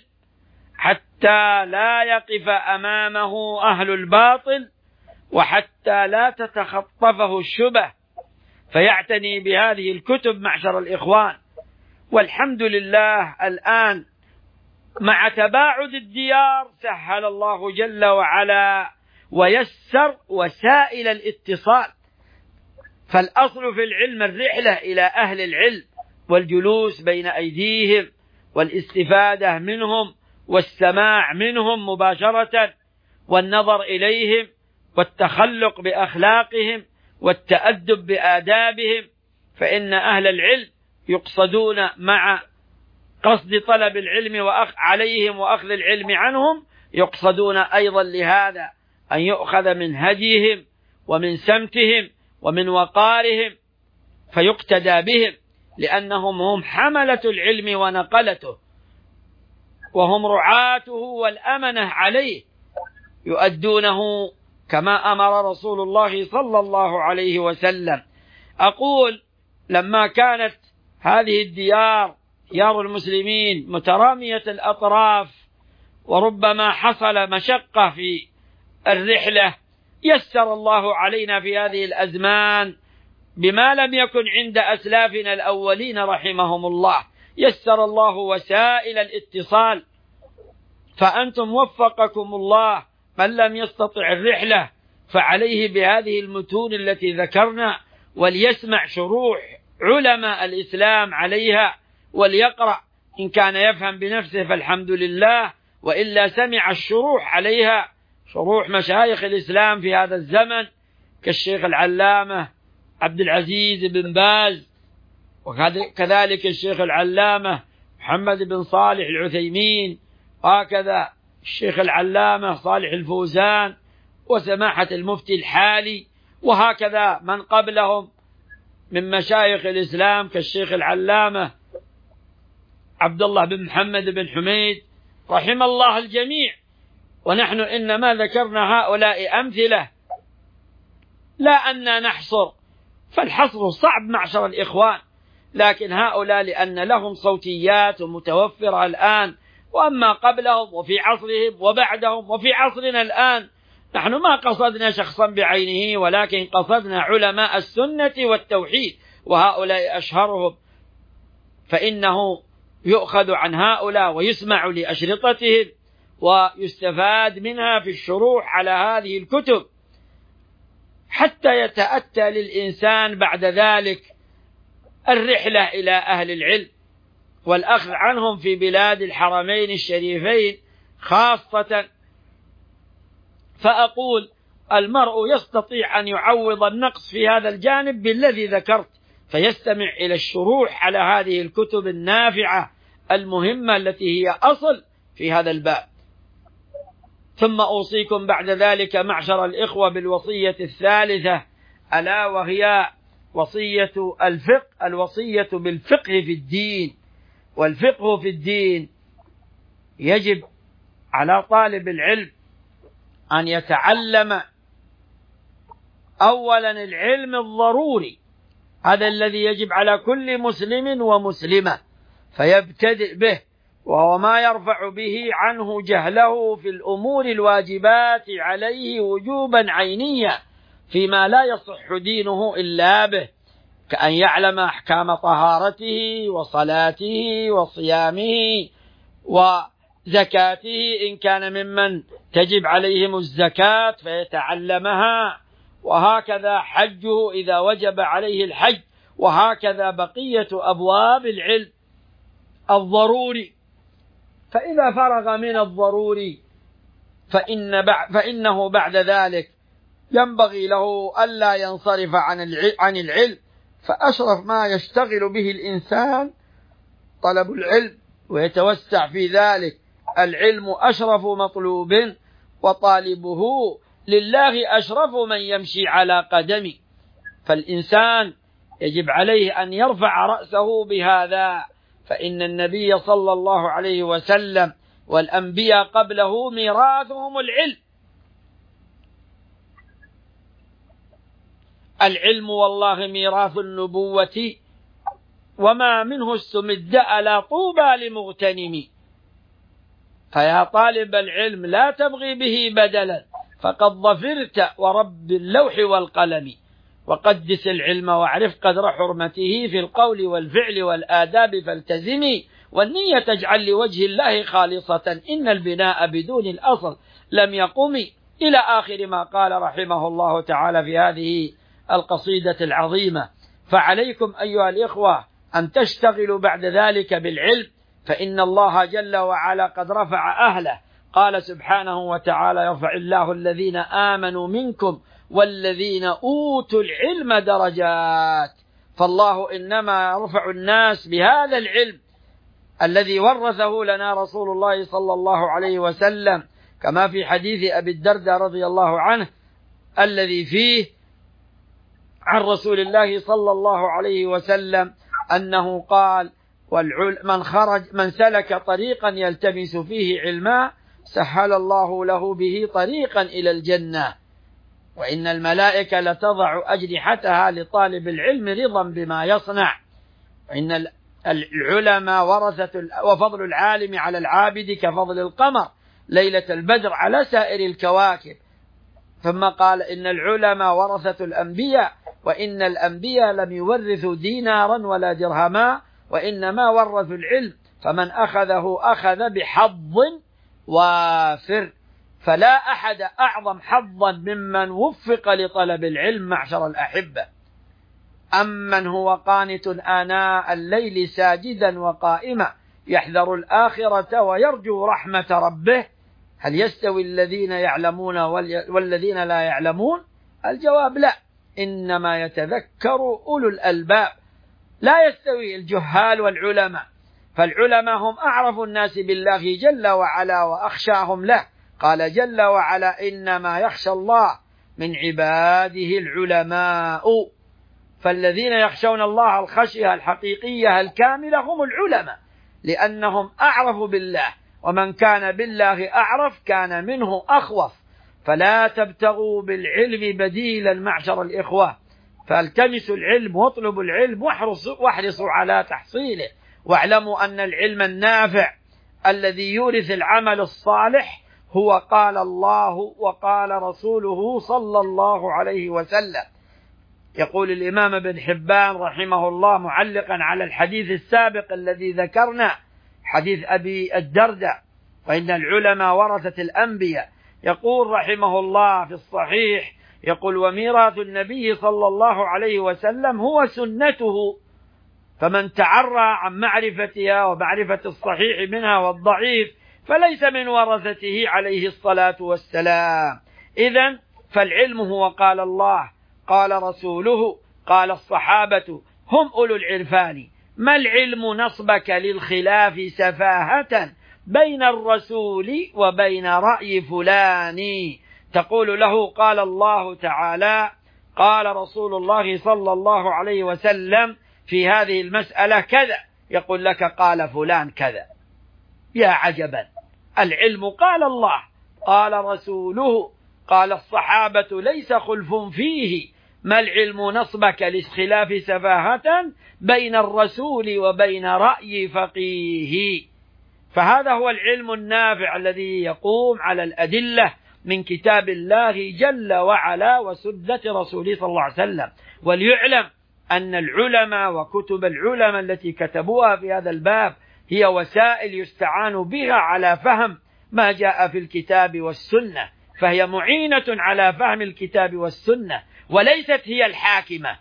حتى لا يقف أمامه أهل الباطل، وحتى لا تتخطفه الشبه، فيعتني بهذه الكتب معشر الإخوان. والحمد لله الآن مع تباعد الديار سهل الله جل وعلا ويسر وسائل الاتصال، فالأصل في العلم الرحلة إلى أهل العلم والجلوس بين أيديهم والاستفادة منهم والسماع منهم مباشرة والنظر إليهم والتخلق بأخلاقهم والتأدب بآدابهم، فإن أهل العلم يقصدون مع قصد طلب العلم وأخ عليهم وأخذ العلم عنهم، يقصدون أيضا لهذا أن يؤخذ من هديهم ومن سمتهم ومن وقارهم فيقتدى بهم، لأنهم هم حملة العلم ونقلته، وهم رعاته والأمنة عليه، يؤدونه كما أمر رسول الله صلى الله عليه وسلم. أقول لما كانت هذه الديار ديار المسلمين مترامية الأطراف وربما حصل مشقة في الرحلة، يسر الله علينا في هذه الأزمان بما لم يكن عند أسلافنا الأولين رحمهم الله، يسر الله وسائل الاتصال، فأنتم وفقكم الله من لم يستطع الرحلة فعليه بهذه المتون التي ذكرنا، وليسمع شروح علماء الإسلام عليها وليقرأ، إن كان يفهم بنفسه فالحمد لله، وإلا سمع الشروح عليها، شروح مشايخ الإسلام في هذا الزمن كالشيخ العلامة عبد العزيز بن باز، وكذلك الشيخ العلامة محمد بن صالح العثيمين، وهكذا الشيخ العلامة صالح الفوزان، وسماحة المفتي الحالي، وهكذا من قبلهم من مشايخ الإسلام كالشيخ العلامة عبد الله بن محمد بن حميد، رحم الله الجميع. ونحن إنما ذكرنا هؤلاء أمثلة لا أن نحصر، فالحصر صعب معشر الإخوان، لكن هؤلاء لأن لهم صوتيات متوفرة الآن، وأما قبلهم وفي عصرهم وبعدهم وفي عصرنا الآن، نحن ما قصدنا شخصا بعينه، ولكن قصدنا علماء السنة والتوحيد، وهؤلاء أشهرهم، فإنه يؤخذ عن هؤلاء ويسمع لأشرطتهم ويستفاد منها في الشروح على هذه الكتب، حتى يتأتى للإنسان بعد ذلك الرحلة إلى أهل العلم والأخذ عنهم في بلاد الحرمين الشريفين خاصة. فأقول المرء يستطيع أن يعوض النقص في هذا الجانب بالذي ذكرت، فيستمع إلى الشروح على هذه الكتب النافعة المهمة التي هي أصل في هذا الباب. ثم أوصيكم بعد ذلك معشر الإخوة بالوصية الثالثة، ألا وهي وصية الفقه، الوصية بالفقه في الدين. والفقه في الدين يجب على طالب العلم أن يتعلم أولا العلم الضروري، هذا الذي يجب على كل مسلم ومسلمة، فيبتدئ به، وهو ما يرفع به عنه جهله في الأمور الواجبات عليه وجوبا عينيا فيما لا يصح دينه إلا به، كأن يعلم أحكام طهارته وصلاته وصيامه وزكاته إن كان ممن تجب عليهم الزكاة فيتعلمها، وهكذا حجه إذا وجب عليه الحج، وهكذا بقية أبواب العلم الضروري. فإذا فرغ من الضروري فإن بع فإنه بعد ذلك ينبغي له ألا ينصرف عن العلم، فأشرف ما يشتغل به الإنسان طلب العلم ويتوسع في ذلك، العلم أشرف مطلوب وطالبه لله أشرف من يمشي على قدمه. فالإنسان يجب عليه أن يرفع رأسه بهذا، فإن النبي صلى الله عليه وسلم والأنبياء قبله ميراثهم العلم. العلم والله ميراث النبوة، وما منه استمد ألا طوبى لمغتنم. فيا طالب العلم لا تبغي به بدلا، فقد ظفرت ورب اللوح والقلم. وقدس العلم واعرف قدر حرمته في القول والفعل والآداب فالتزمي، والنية تجعل لوجه الله خالصة، إن البناء بدون الأصل لم يقم، إلى آخر ما قال رحمه الله تعالى في هذه القصيدة العظيمة. فعليكم أيها الإخوة أن تشتغلوا بعد ذلك بالعلم، فإن الله جل وعلا قد رفع أهله. قال سبحانه وتعالى: يرفع الله الذين آمنوا منكم والذين أوتوا العلم درجات. فالله إنما يرفع الناس بهذا العلم الذي ورثه لنا رسول الله صلى الله عليه وسلم، كما في حديث أبي الدرداء رضي الله عنه الذي فيه عن رسول الله صلى الله عليه وسلم أنه قال: من خرج من سلك طريقا يلتمس فيه علما سهل الله له به طريقا إلى الجنة، وإن الملائكة لتضع أجنحتها لطالب العلم رضا بما يصنع، وإن العلماء ورثة، وفضل العالم على العابد كفضل القمر ليلة البدر على سائر الكواكب. ثم قال: إن العلماء ورثة الأنبياء، وإن الأنبياء لم يورثوا دينارا ولا درهما، وإنما ورثوا العلم، فمن أخذه أخذ بحظ وافر. فلا أحد أعظم حظا ممن وفق لطلب العلم معشر الأحبة. أمن هو قانت آناء الليل ساجدا وقائما يحذر الآخرة ويرجو رحمة ربه، هل يستوي الذين يعلمون والذين لا يعلمون؟ الجواب لا، إنما يتذكر أولو الألباب. لا يستوي الجهال والعلماء، فالعلماء هم أعرف الناس بالله جل وعلا وأخشاهم له. قال جل وعلا: إنما يخشى الله من عباده العلماء. فالذين يخشون الله الخشية الحقيقية الكاملة هم العلماء، لأنهم أعرف بالله، ومن كان بالله أعرف كان منه أخوف. فلا تبتغوا بالعلم بديلا معشر الإخوة، فالتمسوا العلم واطلبوا العلم واحرصوا على تحصيله، واعلموا أن العلم النافع الذي يورث العمل الصالح هو قال الله وقال رسوله صلى الله عليه وسلم. يقول الإمام ابن حبان رحمه الله معلقا على الحديث السابق الذي ذكرنا، حديث أبي الدرداء: وإن العلماء ورثة الأنبياء. يقول رحمه الله في الصحيح، يقول: وميراث النبي صلى الله عليه وسلم هو سنته، فمن تعرى عن معرفتها ومعرفة الصحيح منها والضعيف فليس من ورثته عليه الصلاة والسلام. إذن فالعلم هو قال الله قال رسوله قال الصحابة هم أولو العرفان. ما العلم نصبك للخلاف سفاهة بين الرسول وبين رأي فلان؟ تقول له قال الله تعالى قال رسول الله صلى الله عليه وسلم في هذه المسألة كذا، يقول لك قال فلان كذا. يا عجبا، العلم قال الله قال رسوله قال الصحابة ليس خلف فيه. ما العلم نصبك للخلاف سفاهة بين الرسول وبين رأي فقيه؟ فهذا هو العلم النافع الذي يقوم على الأدلة من كتاب الله جل وعلا وسنة رسوله صلى الله عليه وسلم. وليعلم أن العلماء وكتب العلماء التي كتبوها في هذا الباب هي وسائل يستعان بها على فهم ما جاء في الكتاب والسنة، فهي معينة على فهم الكتاب والسنة وليست هي الحاكمة.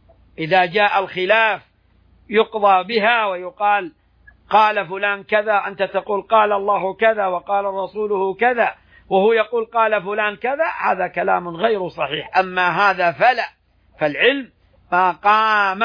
إذا جاء الخلاف يقضى بها ويقال قال فلان كذا، أنت تقول قال الله كذا وقال رسوله كذا، وهو يقول قال فلان كذا، هذا كلام غير صحيح. أما هذا فلا، فالعلم ما قام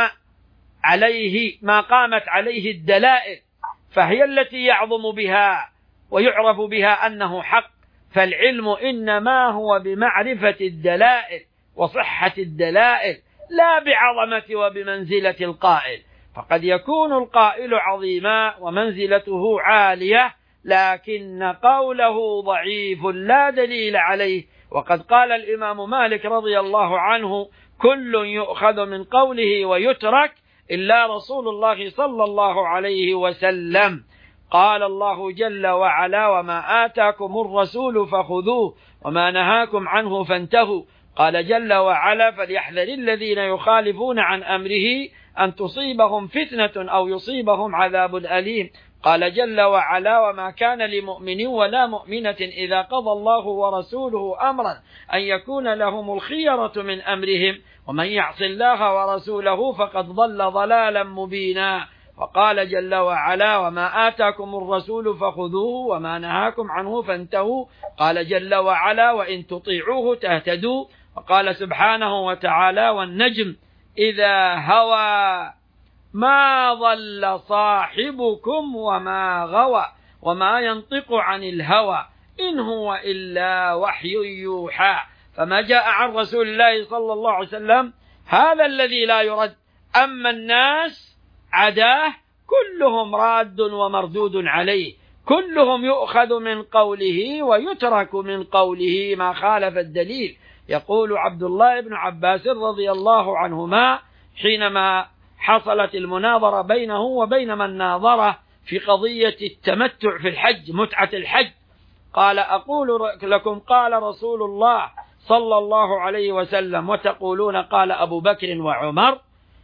عليه ما قامت عليه الدلائل، فهي التي يعظم بها ويعرف بها أنه حق. فالعلم إنما هو بمعرفة الدلائل وصحة الدلائل، لا بعظمة وبمنزلة القائل، فقد يكون القائل عظيما ومنزلته عالية لكن قوله ضعيف لا دليل عليه. وقد قال الإمام مالك رضي الله عنه: كل يؤخذ من قوله ويترك إلا رسول الله صلى الله عليه وسلم. قال الله جل وعلا: وما آتاكم الرسول فخذوه وما نهاكم عنه فانتهوا. قال جل وعلا: فليحذر الذين يخالفون عن أمره أن تصيبهم فتنة أو يصيبهم عذاب أليم. قال جل وعلا: وما كان لمؤمن ولا مؤمنة إذا قضى الله ورسوله أمرا أن يكون لهم الخيرة من أمرهم ومن يعص الله ورسوله فقد ضل ضلالا مبينا. وقال جل وعلا: وما آتاكم الرسول فخذوه وما نهاكم عنه فانتهوا. قال جل وعلا: وإن تطيعوه تهتدوا. وقال سبحانه وتعالى: والنجم إذا هوى ما ضل صاحبكم وما غوى وما ينطق عن الهوى إن هو إلا وحي يوحى. فما جاء عن رسول الله صلى الله عليه وسلم هذا الذي لا يرد. أما الناس عداه كلهم راد ومردود عليه، كلهم يؤخذ من قوله ويترك من قوله ما خالف الدليل. يقول عبد الله بن عباس رضي الله عنهما حينما حصلت المناظرة بينه وبين من ناظره في قضية التمتع في الحج، متعة الحج، قال: أقول لكم قال رسول الله صلى الله عليه وسلم وتقولون قال أبو بكر وعمر.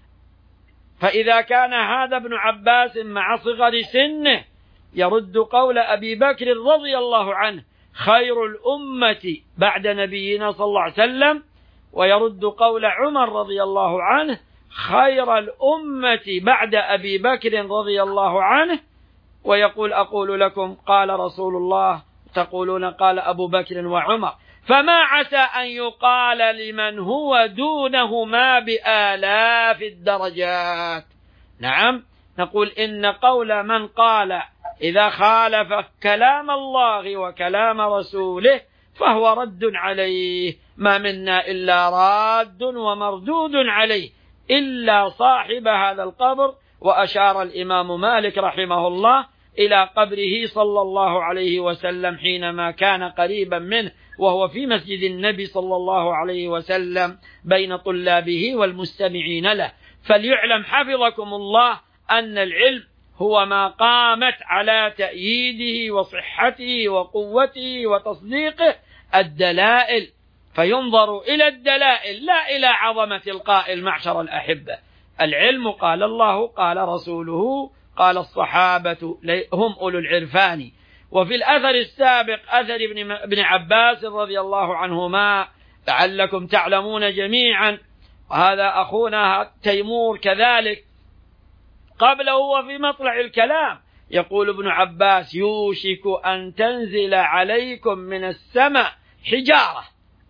فإذا كان هذا ابن عباس مع صغر سنه يرد قول أبي بكر رضي الله عنه خير الأمة بعد نبينا صلى الله عليه وسلم، ويرد قول عمر رضي الله عنه خير الأمة بعد أبي بكر رضي الله عنه، ويقول: أقول لكم قال رسول الله تقولون قال أبو بكر وعمر. فما عسى أن يقال لمن هو دونهما بآلاف الدرجات. نعم، نقول إن قول من قال إذا خالف كلام الله وكلام رسوله فهو رد عليه، ما منا إلا راد ومردود عليه إلا صاحب هذا القبر. وأشار الإمام مالك رحمه الله إلى قبره صلى الله عليه وسلم حينما كان قريبا منه وهو في مسجد النبي صلى الله عليه وسلم بين طلابه والمستمعين له. فليعلم حفظكم الله أن العلم هو ما قامت على تأييده وصحته وقوته وتصديقه الدلائل، فينظر إلى الدلائل لا إلى عظمة القائل. معشر الأحبة، العلم قال الله قال رسوله قال الصحابة هم أولو العرفان. وفي الأثر السابق أثر ابن عباس رضي الله عنهما لعلكم تعلمون جميعا، وهذا أخونا تيمور كذلك قبله وفي مطلع الكلام، يقول ابن عباس: يوشك أن تنزل عليكم من السماء حجارة.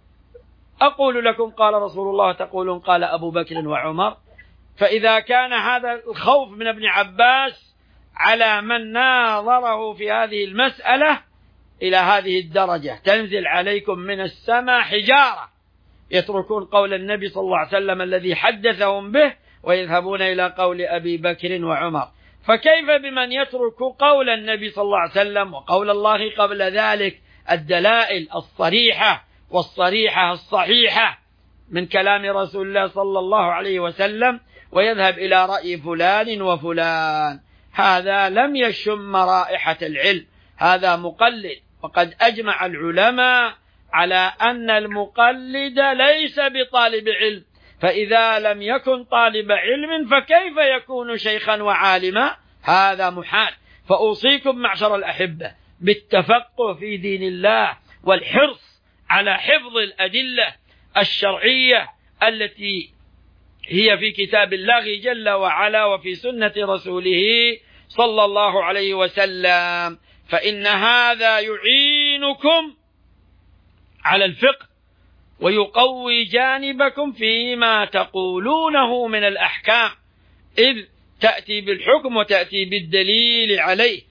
أقول لكم قال رسول الله تقولون قال أبو بكر وعمر. فإذا كان هذا الخوف من ابن عباس على من ناظره في هذه المسألة إلى هذه الدرجة، تنزل عليكم من السماء حجارة، يتركون قول النبي صلى الله عليه وسلم الذي حدثهم به ويذهبون إلى قول أبي بكر وعمر، فكيف بمن يترك قول النبي صلى الله عليه وسلم وقول الله قبل ذلك الدلائل الصريحة والصريحة الصحيحة من كلام رسول الله صلى الله عليه وسلم ويذهب إلى رأي فلان وفلان؟ هذا لم يشم رائحة العلم، هذا مقلد. وقد أجمع العلماء على أن المقلد ليس بطالب علم، فإذا لم يكن طالب علم فكيف يكون شيخا وعالما؟ هذا محال. فأوصيكم معشر الأحبة بالتفقه في دين الله والحرص على حفظ الأدلة الشرعية التي هي في كتاب الله جل وعلا وفي سنة رسوله صلى الله عليه وسلم، فإن هذا يعينكم على الفقه ويقوي جانبكم فيما تقولونه من الأحكام، إذ تأتي بالحكم وتأتي بالدليل عليه.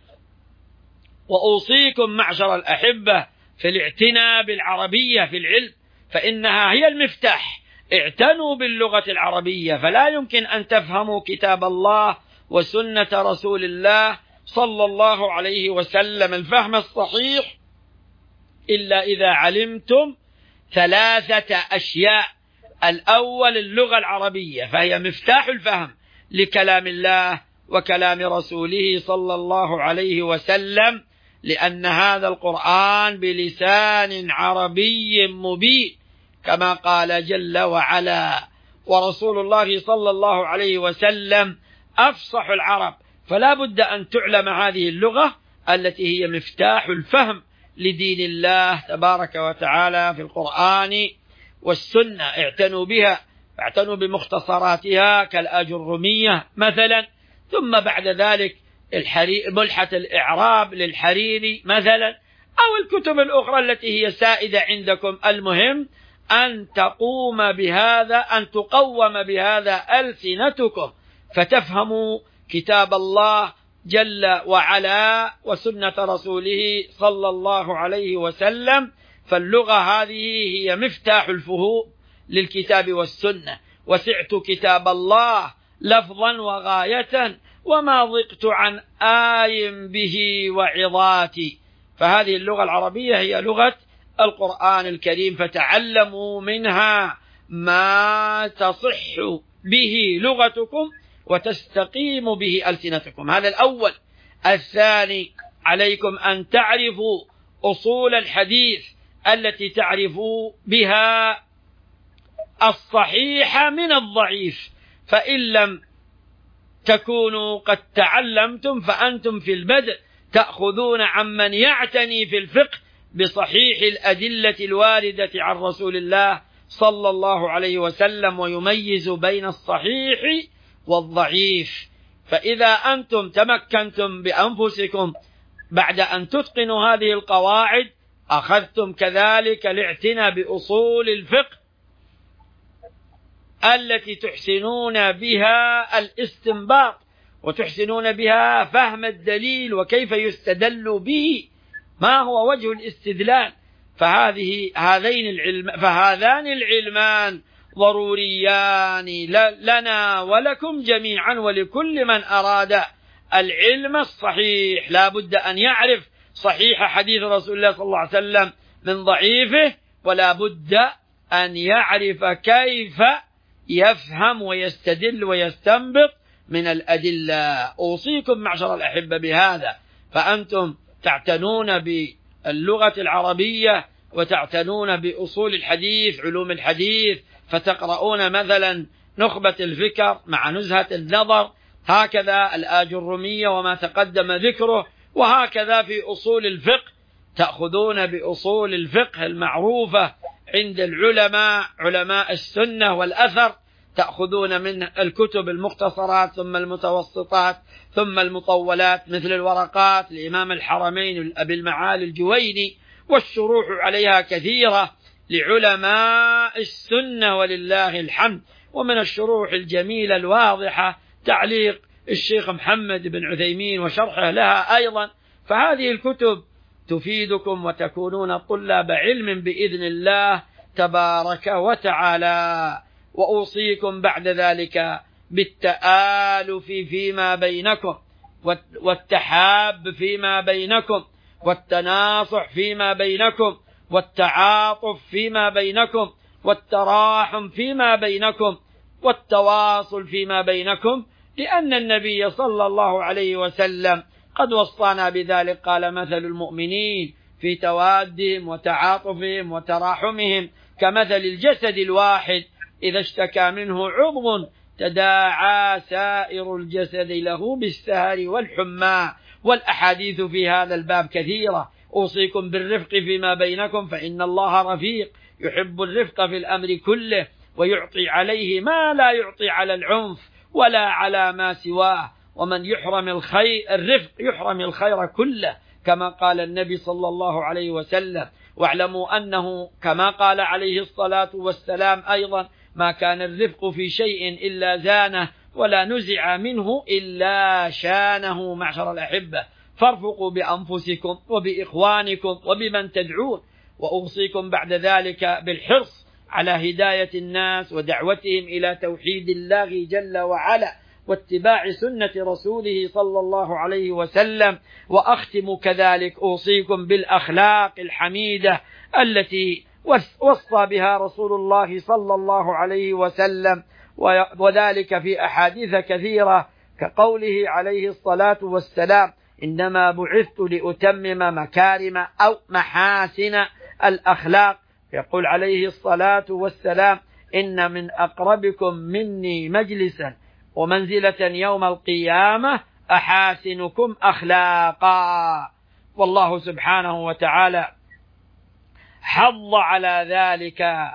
وأوصيكم معشر الأحبة في الاعتناء بالعربية في العلم، فإنها هي المفتاح اعتنوا باللغة العربية، فلا يمكن أن تفهموا كتاب الله وسنة رسول الله صلى الله عليه وسلم الفهم الصحيح إلا إذا علمتم ثلاثة أشياء. الأول اللغة العربية، فهي مفتاح الفهم لكلام الله وكلام رسوله صلى الله عليه وسلم، لأن هذا القرآن بلسان عربي مبين كما قال جل وعلا، ورسول الله صلى الله عليه وسلم أفصح العرب، فلا بد أن تعلم هذه اللغة التي هي مفتاح الفهم لدين الله تبارك وتعالى في القرآن والسنة. اعتنوا بها، اعتنوا بمختصراتها كالآجرمية مثلا، ثم بعد ذلك ملحة الإعراب للحريري مثلا، أو الكتب الأخرى التي هي سائدة عندكم. المهم أن تقوم بهذا، أن تقوم بهذا ألسنتكم، فتفهموا كتاب الله جل وعلا وسنة رسوله صلى الله عليه وسلم. فاللغة هذه هي مفتاح الفهوم للكتاب والسنة. وسعت كتاب الله لفظا وغاية، وما ضقت عن آي به وعظاتي. فهذه اللغة العربية هي لغة القرآن الكريم، فتعلموا منها ما تصح به لغتكم وتستقيم به ألسنتكم. هذا الأول. الثاني، عليكم أن تعرفوا أصول الحديث التي تعرفوا بها الصحيح من الضعيف، فإن لم تكونوا قد تعلمتم فأنتم في البدء تأخذون عمن يعتني في الفقه بصحيح الأدلة الواردة عن رسول الله صلى الله عليه وسلم، ويميز بين الصحيح والضعيف. فإذا أنتم تمكنتم بأنفسكم بعد أن تتقنوا هذه القواعد، أخذتم كذلك الاعتناء بأصول الفقه التي تحسنون بها الاستنباط، وتحسنون بها فهم الدليل وكيف يستدل به، ما هو وجه الاستدلال. فهذه هذين العلم فهذان العلمان ضروريان لنا ولكم جميعا، ولكل من أراد العلم الصحيح لا بد أن يعرف صحيح حديث رسول الله صلى الله عليه وسلم من ضعيفه، ولا بد أن يعرف كيف يفهم ويستدل ويستنبط من الأدلة. أوصيكم معشر الأحبة بهذا، فأنتم تعتنون باللغة العربية وتعتنون بأصول الحديث، علوم الحديث، فتقرؤون مثلا نخبة الفكر مع نزهة النظر، هكذا الآجرمية وما تقدم ذكره، وهكذا في أصول الفقه تأخذون بأصول الفقه المعروفة عند العلماء علماء السنة والأثر، تأخذون من الكتب المختصرات ثم المتوسطات ثم المطولات مثل الورقات لإمام الحرمين أبي المعالي الجويني، والشروح عليها كثيرة لعلماء السنة ولله الحمد. ومن الشروح الجميلة الواضحة تعليق الشيخ محمد بن عثيمين وشرحه لها أيضا. فهذه الكتب تفيدكم وتكونون طلاب علم بإذن الله تبارك وتعالى. وأوصيكم بعد ذلك بالتآلف فيما بينكم، والتحاب فيما بينكم، والتناصح فيما بينكم، والتعاطف فيما بينكم، والتراحم فيما بينكم، والتواصل فيما بينكم، لأن النبي صلى الله عليه وسلم قد وصانا بذلك، قال مثل المؤمنين في توادهم وتعاطفهم وتراحمهم كمثل الجسد الواحد إذا اشتكى منه عضو تداعى سائر الجسد له بالسهر والحمى. والأحاديث في هذا الباب كثيرة. أوصيكم بالرفق فيما بينكم، فإن الله رفيق يحب الرفق في الأمر كله، ويعطي عليه ما لا يعطي على العنف ولا على ما سواه. ومن يحرم الخير الرفق يحرم الخير كله، كما قال النبي صلى الله عليه وسلم. واعلموا أنه كما قال عليه الصلاة والسلام أيضا: ما كان الرفق في شيء إلا زانه، ولا نزع منه إلا شانه. معشر الأحبة، فارفقوا بأنفسكم وبإخوانكم وبمن تدعون. وأوصيكم بعد ذلك بالحرص على هداية الناس ودعوتهم إلى توحيد الله جل وعلا واتباع سنة رسوله صلى الله عليه وسلم. وأختم كذلك أوصيكم بالأخلاق الحميدة التي وصى بها رسول الله صلى الله عليه وسلم، وذلك في أحاديث كثيرة كقوله عليه الصلاة والسلام: إنما بعثت لأتمم مكارم أو محاسن الأخلاق. يقول عليه الصلاة والسلام: إن من أقربكم مني مجلسا ومنزلة يوم القيامة أحاسنكم أخلاقا. والله سبحانه وتعالى حض على ذلك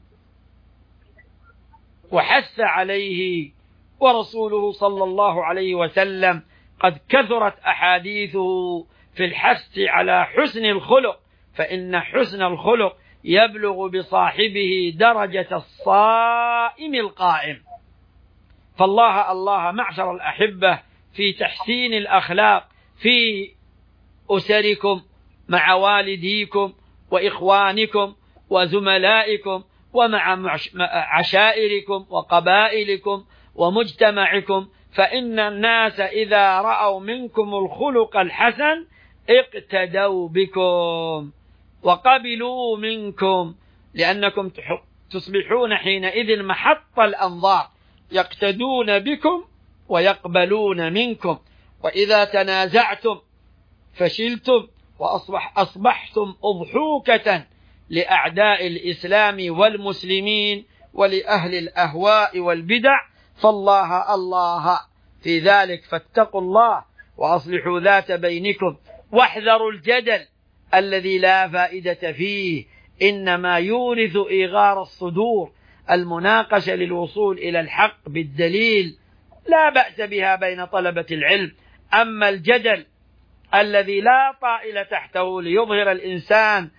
وحث عليه، ورسوله صلى الله عليه وسلم قد كثرت أحاديثه في الحث على حسن الخلق، فإن حسن الخلق يبلغ بصاحبه درجة الصائم القائم. فالله الله معشر الأحبة في تحسين الأخلاق في أسركم، مع والديكم وإخوانكم وزملائكم، ومع عشائركم وقبائلكم ومجتمعكم، فإن الناس إذا رأوا منكم الخلق الحسن اقتدوا بكم وقبلوا منكم، لأنكم تصبحون حينئذ محط الأنظار، يقتدون بكم ويقبلون منكم. وإذا تنازعتم فشلتم وأصبح أصبحتم أضحوكة لأعداء الإسلام والمسلمين ولأهل الأهواء والبدع، فالله الله في ذلك. فاتقوا الله وأصلحوا ذات بينكم، واحذروا الجدل الذي لا فائدة فيه، إنما يورث إيغار الصدور. المناقشة للوصول إلى الحق بالدليل لا بأس بها بين طلبة العلم، أما الجدل الذي لا طائل تحته ليظهر الإنسان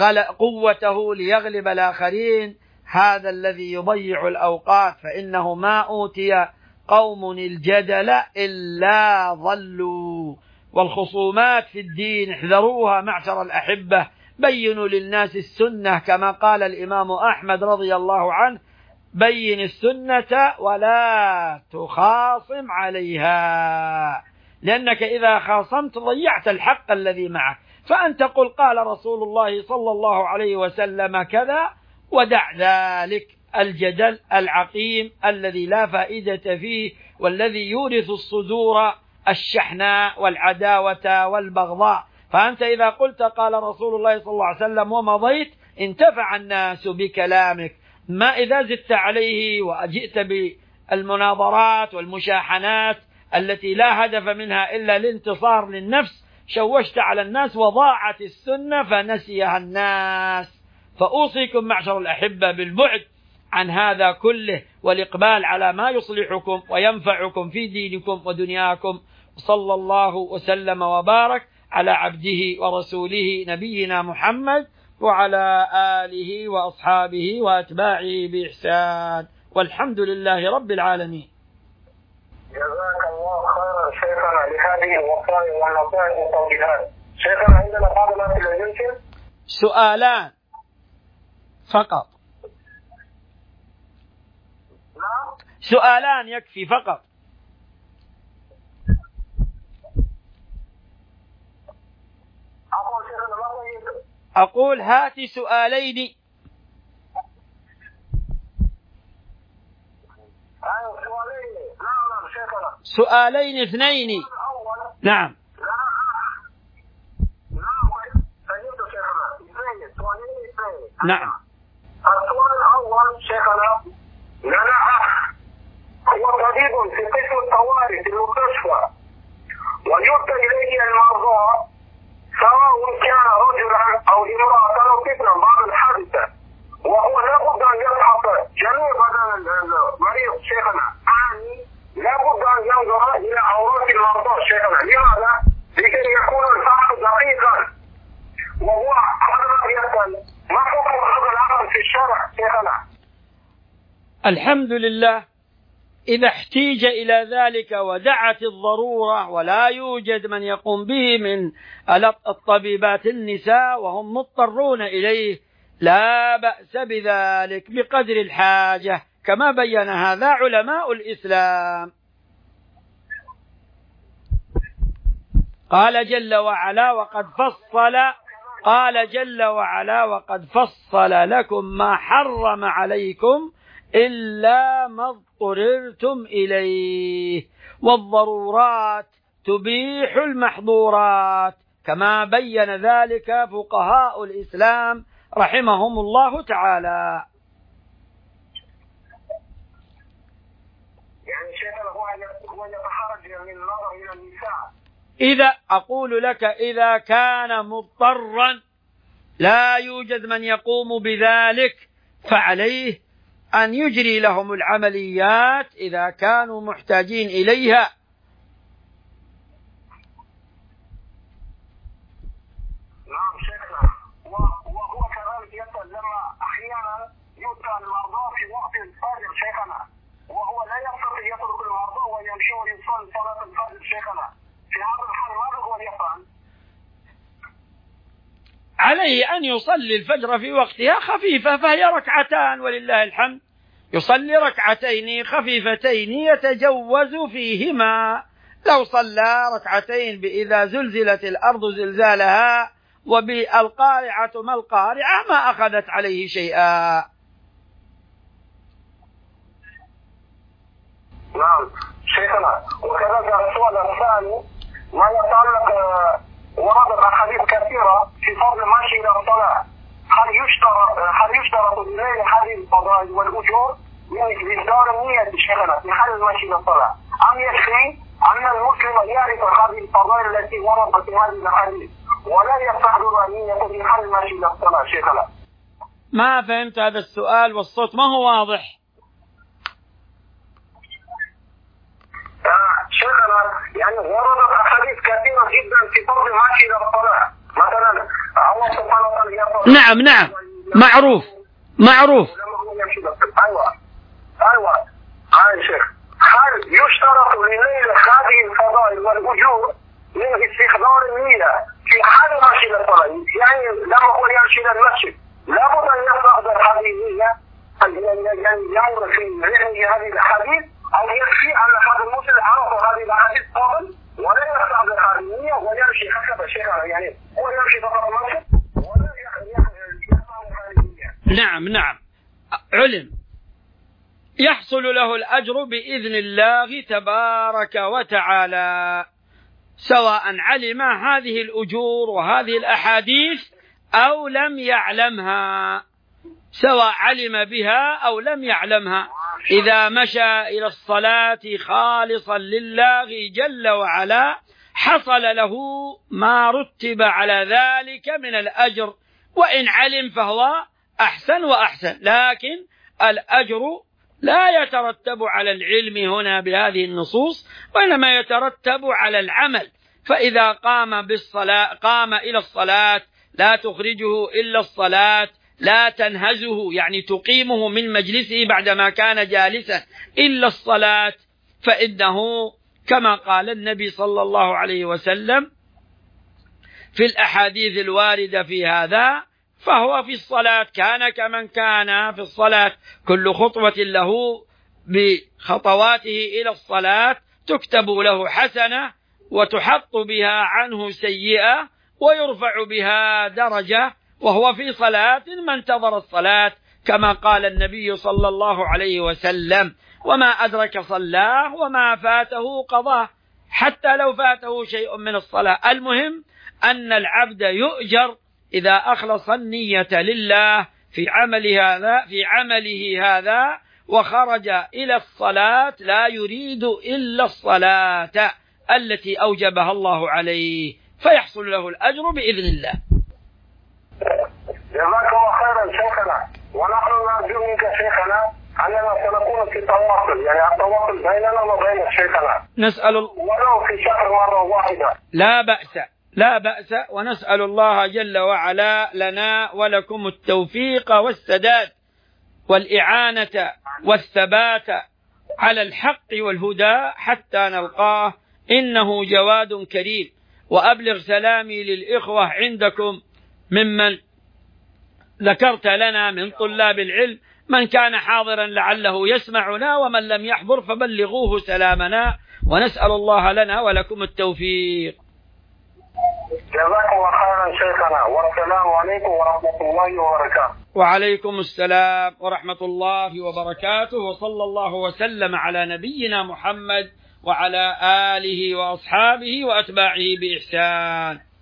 قوته ليغلب الآخرين، هذا الذي يضيع الأوقات، فإنه ما أوتي قوم الجدل إلا ضلوا. والخصومات في الدين احذروها معشر الأحبة، بينوا للناس السنة كما قال الإمام أحمد رضي الله عنه: بين السنة ولا تخاصم عليها، لأنك إذا خاصمت ضيعت الحق الذي معك. فأنت قل قال رسول الله صلى الله عليه وسلم كذا، ودع ذلك الجدل العقيم الذي لا فائدة فيه، والذي يورث الصدور الشحناء والعداوة والبغضاء. فأنت إذا قلت قال رسول الله صلى الله عليه وسلم ومضيت انتفع الناس بكلامك. ما إذا زدت عليه وجئت بالمناظرات والمشاحنات التي لا هدف منها إلا الانتصار للنفس، شوشت على الناس وضاعت السنة فنسيها الناس. فأوصيكم معشر الأحبة بالبعد عن هذا كله، والإقبال على ما يصلحكم وينفعكم في دينكم ودنياكم. صلى الله وسلم وبارك على عبده ورسوله نبينا محمد وعلى آله وأصحابه وأتباعه بإحسان، والحمد لله رب العالمين. جزاك الله خيرا شيخنا لهذه الوصايا والنصائح والتوجيهات. شيخنا عندنا بعض الأسئلة يمكن؟ سؤالان فقط. نعم؟ سؤالان يكفي فقط. أقول شيخنا ما طيب. أقول هات سؤالين. أيوة سؤالين. نعم نعم شيخنا. سؤالين اثنين. نعم. نعم. السؤال الأول شيخنا، لنا أخ هو طبيب في قسم الطوارئ في المستشفى، ويرسل إليه المرضى سواء كان رجلا أو امرأة أو طفلا بعد الحادثة، وهو لابد أن يفحص جميع بدن المريض شيخنا، يعني لابد أن ينظر إلى عورات المرضى شيخنا. لماذا؟ لكي يكون الفحص دقيقا. وهو حضرتك يسأل ما حكم هذا العمل في الشرع شيخنا؟ الحمد لله. إذا احتيج إلى ذلك ودعت الضرورة ولا يوجد من يقوم به من الطبيبات النساء وهم مضطرون إليه، لا بأس بذلك بقدر الحاجة، كما بين هذا علماء الإسلام. قال جل وعلا وقد فصل قال جل وعلا وقد فصل لكم ما حرم عليكم إلا ما اضطررتم إليه، والضرورات تبيح المحظورات، كما بين ذلك فقهاء الإسلام رحمهم الله تعالى. يعني شيخنا هو يتحرج من النظر إلى النساء. إذا أقول لك إذا كان مضطرا لا يوجد من يقوم بذلك فعليه أن يجري لهم العمليات إذا كانوا محتاجين إليها. نعم شيخنا، وهو كذلك يسأل لما أحيانا يؤتى المرضى في وقت الفجر شيخنا، وهو لا يستطيع يترك المرضى ويمشي ويصلي صلاة الفجر شيخنا، في هذا الحال ماذا هو يفعل؟ عليه أن يصلي الفجر في وقتها خفيفة، فهي ركعتان ولله الحمد، يصلي ركعتين خفيفتين يتجوز فيهما. لو صلى ركعتين بإذا زلزلت الأرض زلزالها وبالقارعة ما القارعة ما أخذت عليه شيئا. نعم شيخنا، وكذلك السؤال الثاني ما يتعلق وردت أحاديث كثيرة في فضل المشي إلى الصلاة، هل يشترط هل يشترط لنيل هذه الفضائل والأجور من إصدار النية شيخنا في حال المشي إلى الصلاة، أم يكفي أن المسلم يعرف هذه الفضائل التي وردت في هذه الأحاديث ولا يستحضر النية في حال المشي إلى الصلاة شيخنا؟ ما فهمت هذا السؤال والصوت ما هو واضح. شيخنا يعني وردت أحاديث كثيرة جدا في فضل المشي إلى الصلاة، مثلا الله سبحانه وتعالى يقول نعم نعم معروف معروف أيوة أيوة هاي شيخ، هل يشترط لنيل هذه الفضائل والأجور من استحضار النية في حال المشي إلى الصلاة؟ يعني لما هو يمشي إلى المسجد لابد أن يستحضر هذه النية، يعني ينظر في ذهنه هذه الأحاديث، أو يكفي أن هذا المسلم عرف هذه الأحاديث قبل ولا يستحضر هذه النية ويمشي هكذا شيخنا، يعني هو يمشي فقط المسجد ولا يستحضر هذه النية؟ نعم نعم علم، يحصل له الأجر بإذن الله تبارك وتعالى، سواء علم هذه الأجور وهذه الأحاديث أو لم يعلمها، سواء علم بها أو لم يعلمها. إذا مشى إلى الصلاة خالصا لله جل وعلا حصل له ما رتب على ذلك من الأجر، وإن علم فهو أحسن وأحسن، لكن الأجر لا يترتب على العلم هنا بهذه النصوص، وإنما يترتب على العمل. فإذا قام بالصلاة قام إلى الصلاة لا تخرجه إلا الصلاة، لا تنهزه يعني تقيمه من مجلسه بعدما كان جالسا إلا الصلاة، فإنه كما قال النبي صلى الله عليه وسلم في الأحاديث الواردة في هذا، فهو في الصلاة كان كمن كان في الصلاة، كل خطوة له بخطواته إلى الصلاة تكتب له حسنة وتحط بها عنه سيئة ويرفع بها درجة، وهو في صلاة ما انتظر الصلاة، كما قال النبي صلى الله عليه وسلم: وما أدرك صلاه وما فاته قضاه، حتى لو فاته شيء من الصلاة. المهم أن العبد يؤجر إذا أخلص النية لله في عمل هذا في عمله هذا وخرج إلى الصلاة لا يريد إلا الصلاة التي أوجبها الله عليه، فيحصل له الأجر بإذن الله. جزاك الله خيرا شيخنا، ونحن نرجو منك شيخنا أننا سنكون في تواصل، يعني التواصل بيننا وبين شيخنا، نسأل ولو في شهر مرة واحدة. لا بأس لا بأس، ونسأل الله جل وعلا لنا ولكم التوفيق والسداد والإعانة والثبات على الحق والهدى حتى نلقاه، إنه جواد كريم. وأبلغ سلامي للإخوة عندكم ممن ذكرت لنا من طلاب العلم من كان حاضرا لعله يسمعنا، ومن لم يحضر فبلغوه سلامنا، ونسأل الله لنا ولكم التوفيق. جزاكم الله خيرا شيخنا، والسلام عليكم ورحمة الله وبركاته. وعليكم السلام ورحمة الله وبركاته، وصلى الله وسلم على نبينا محمد وعلى آله وأصحابه وأتباعه بإحسان.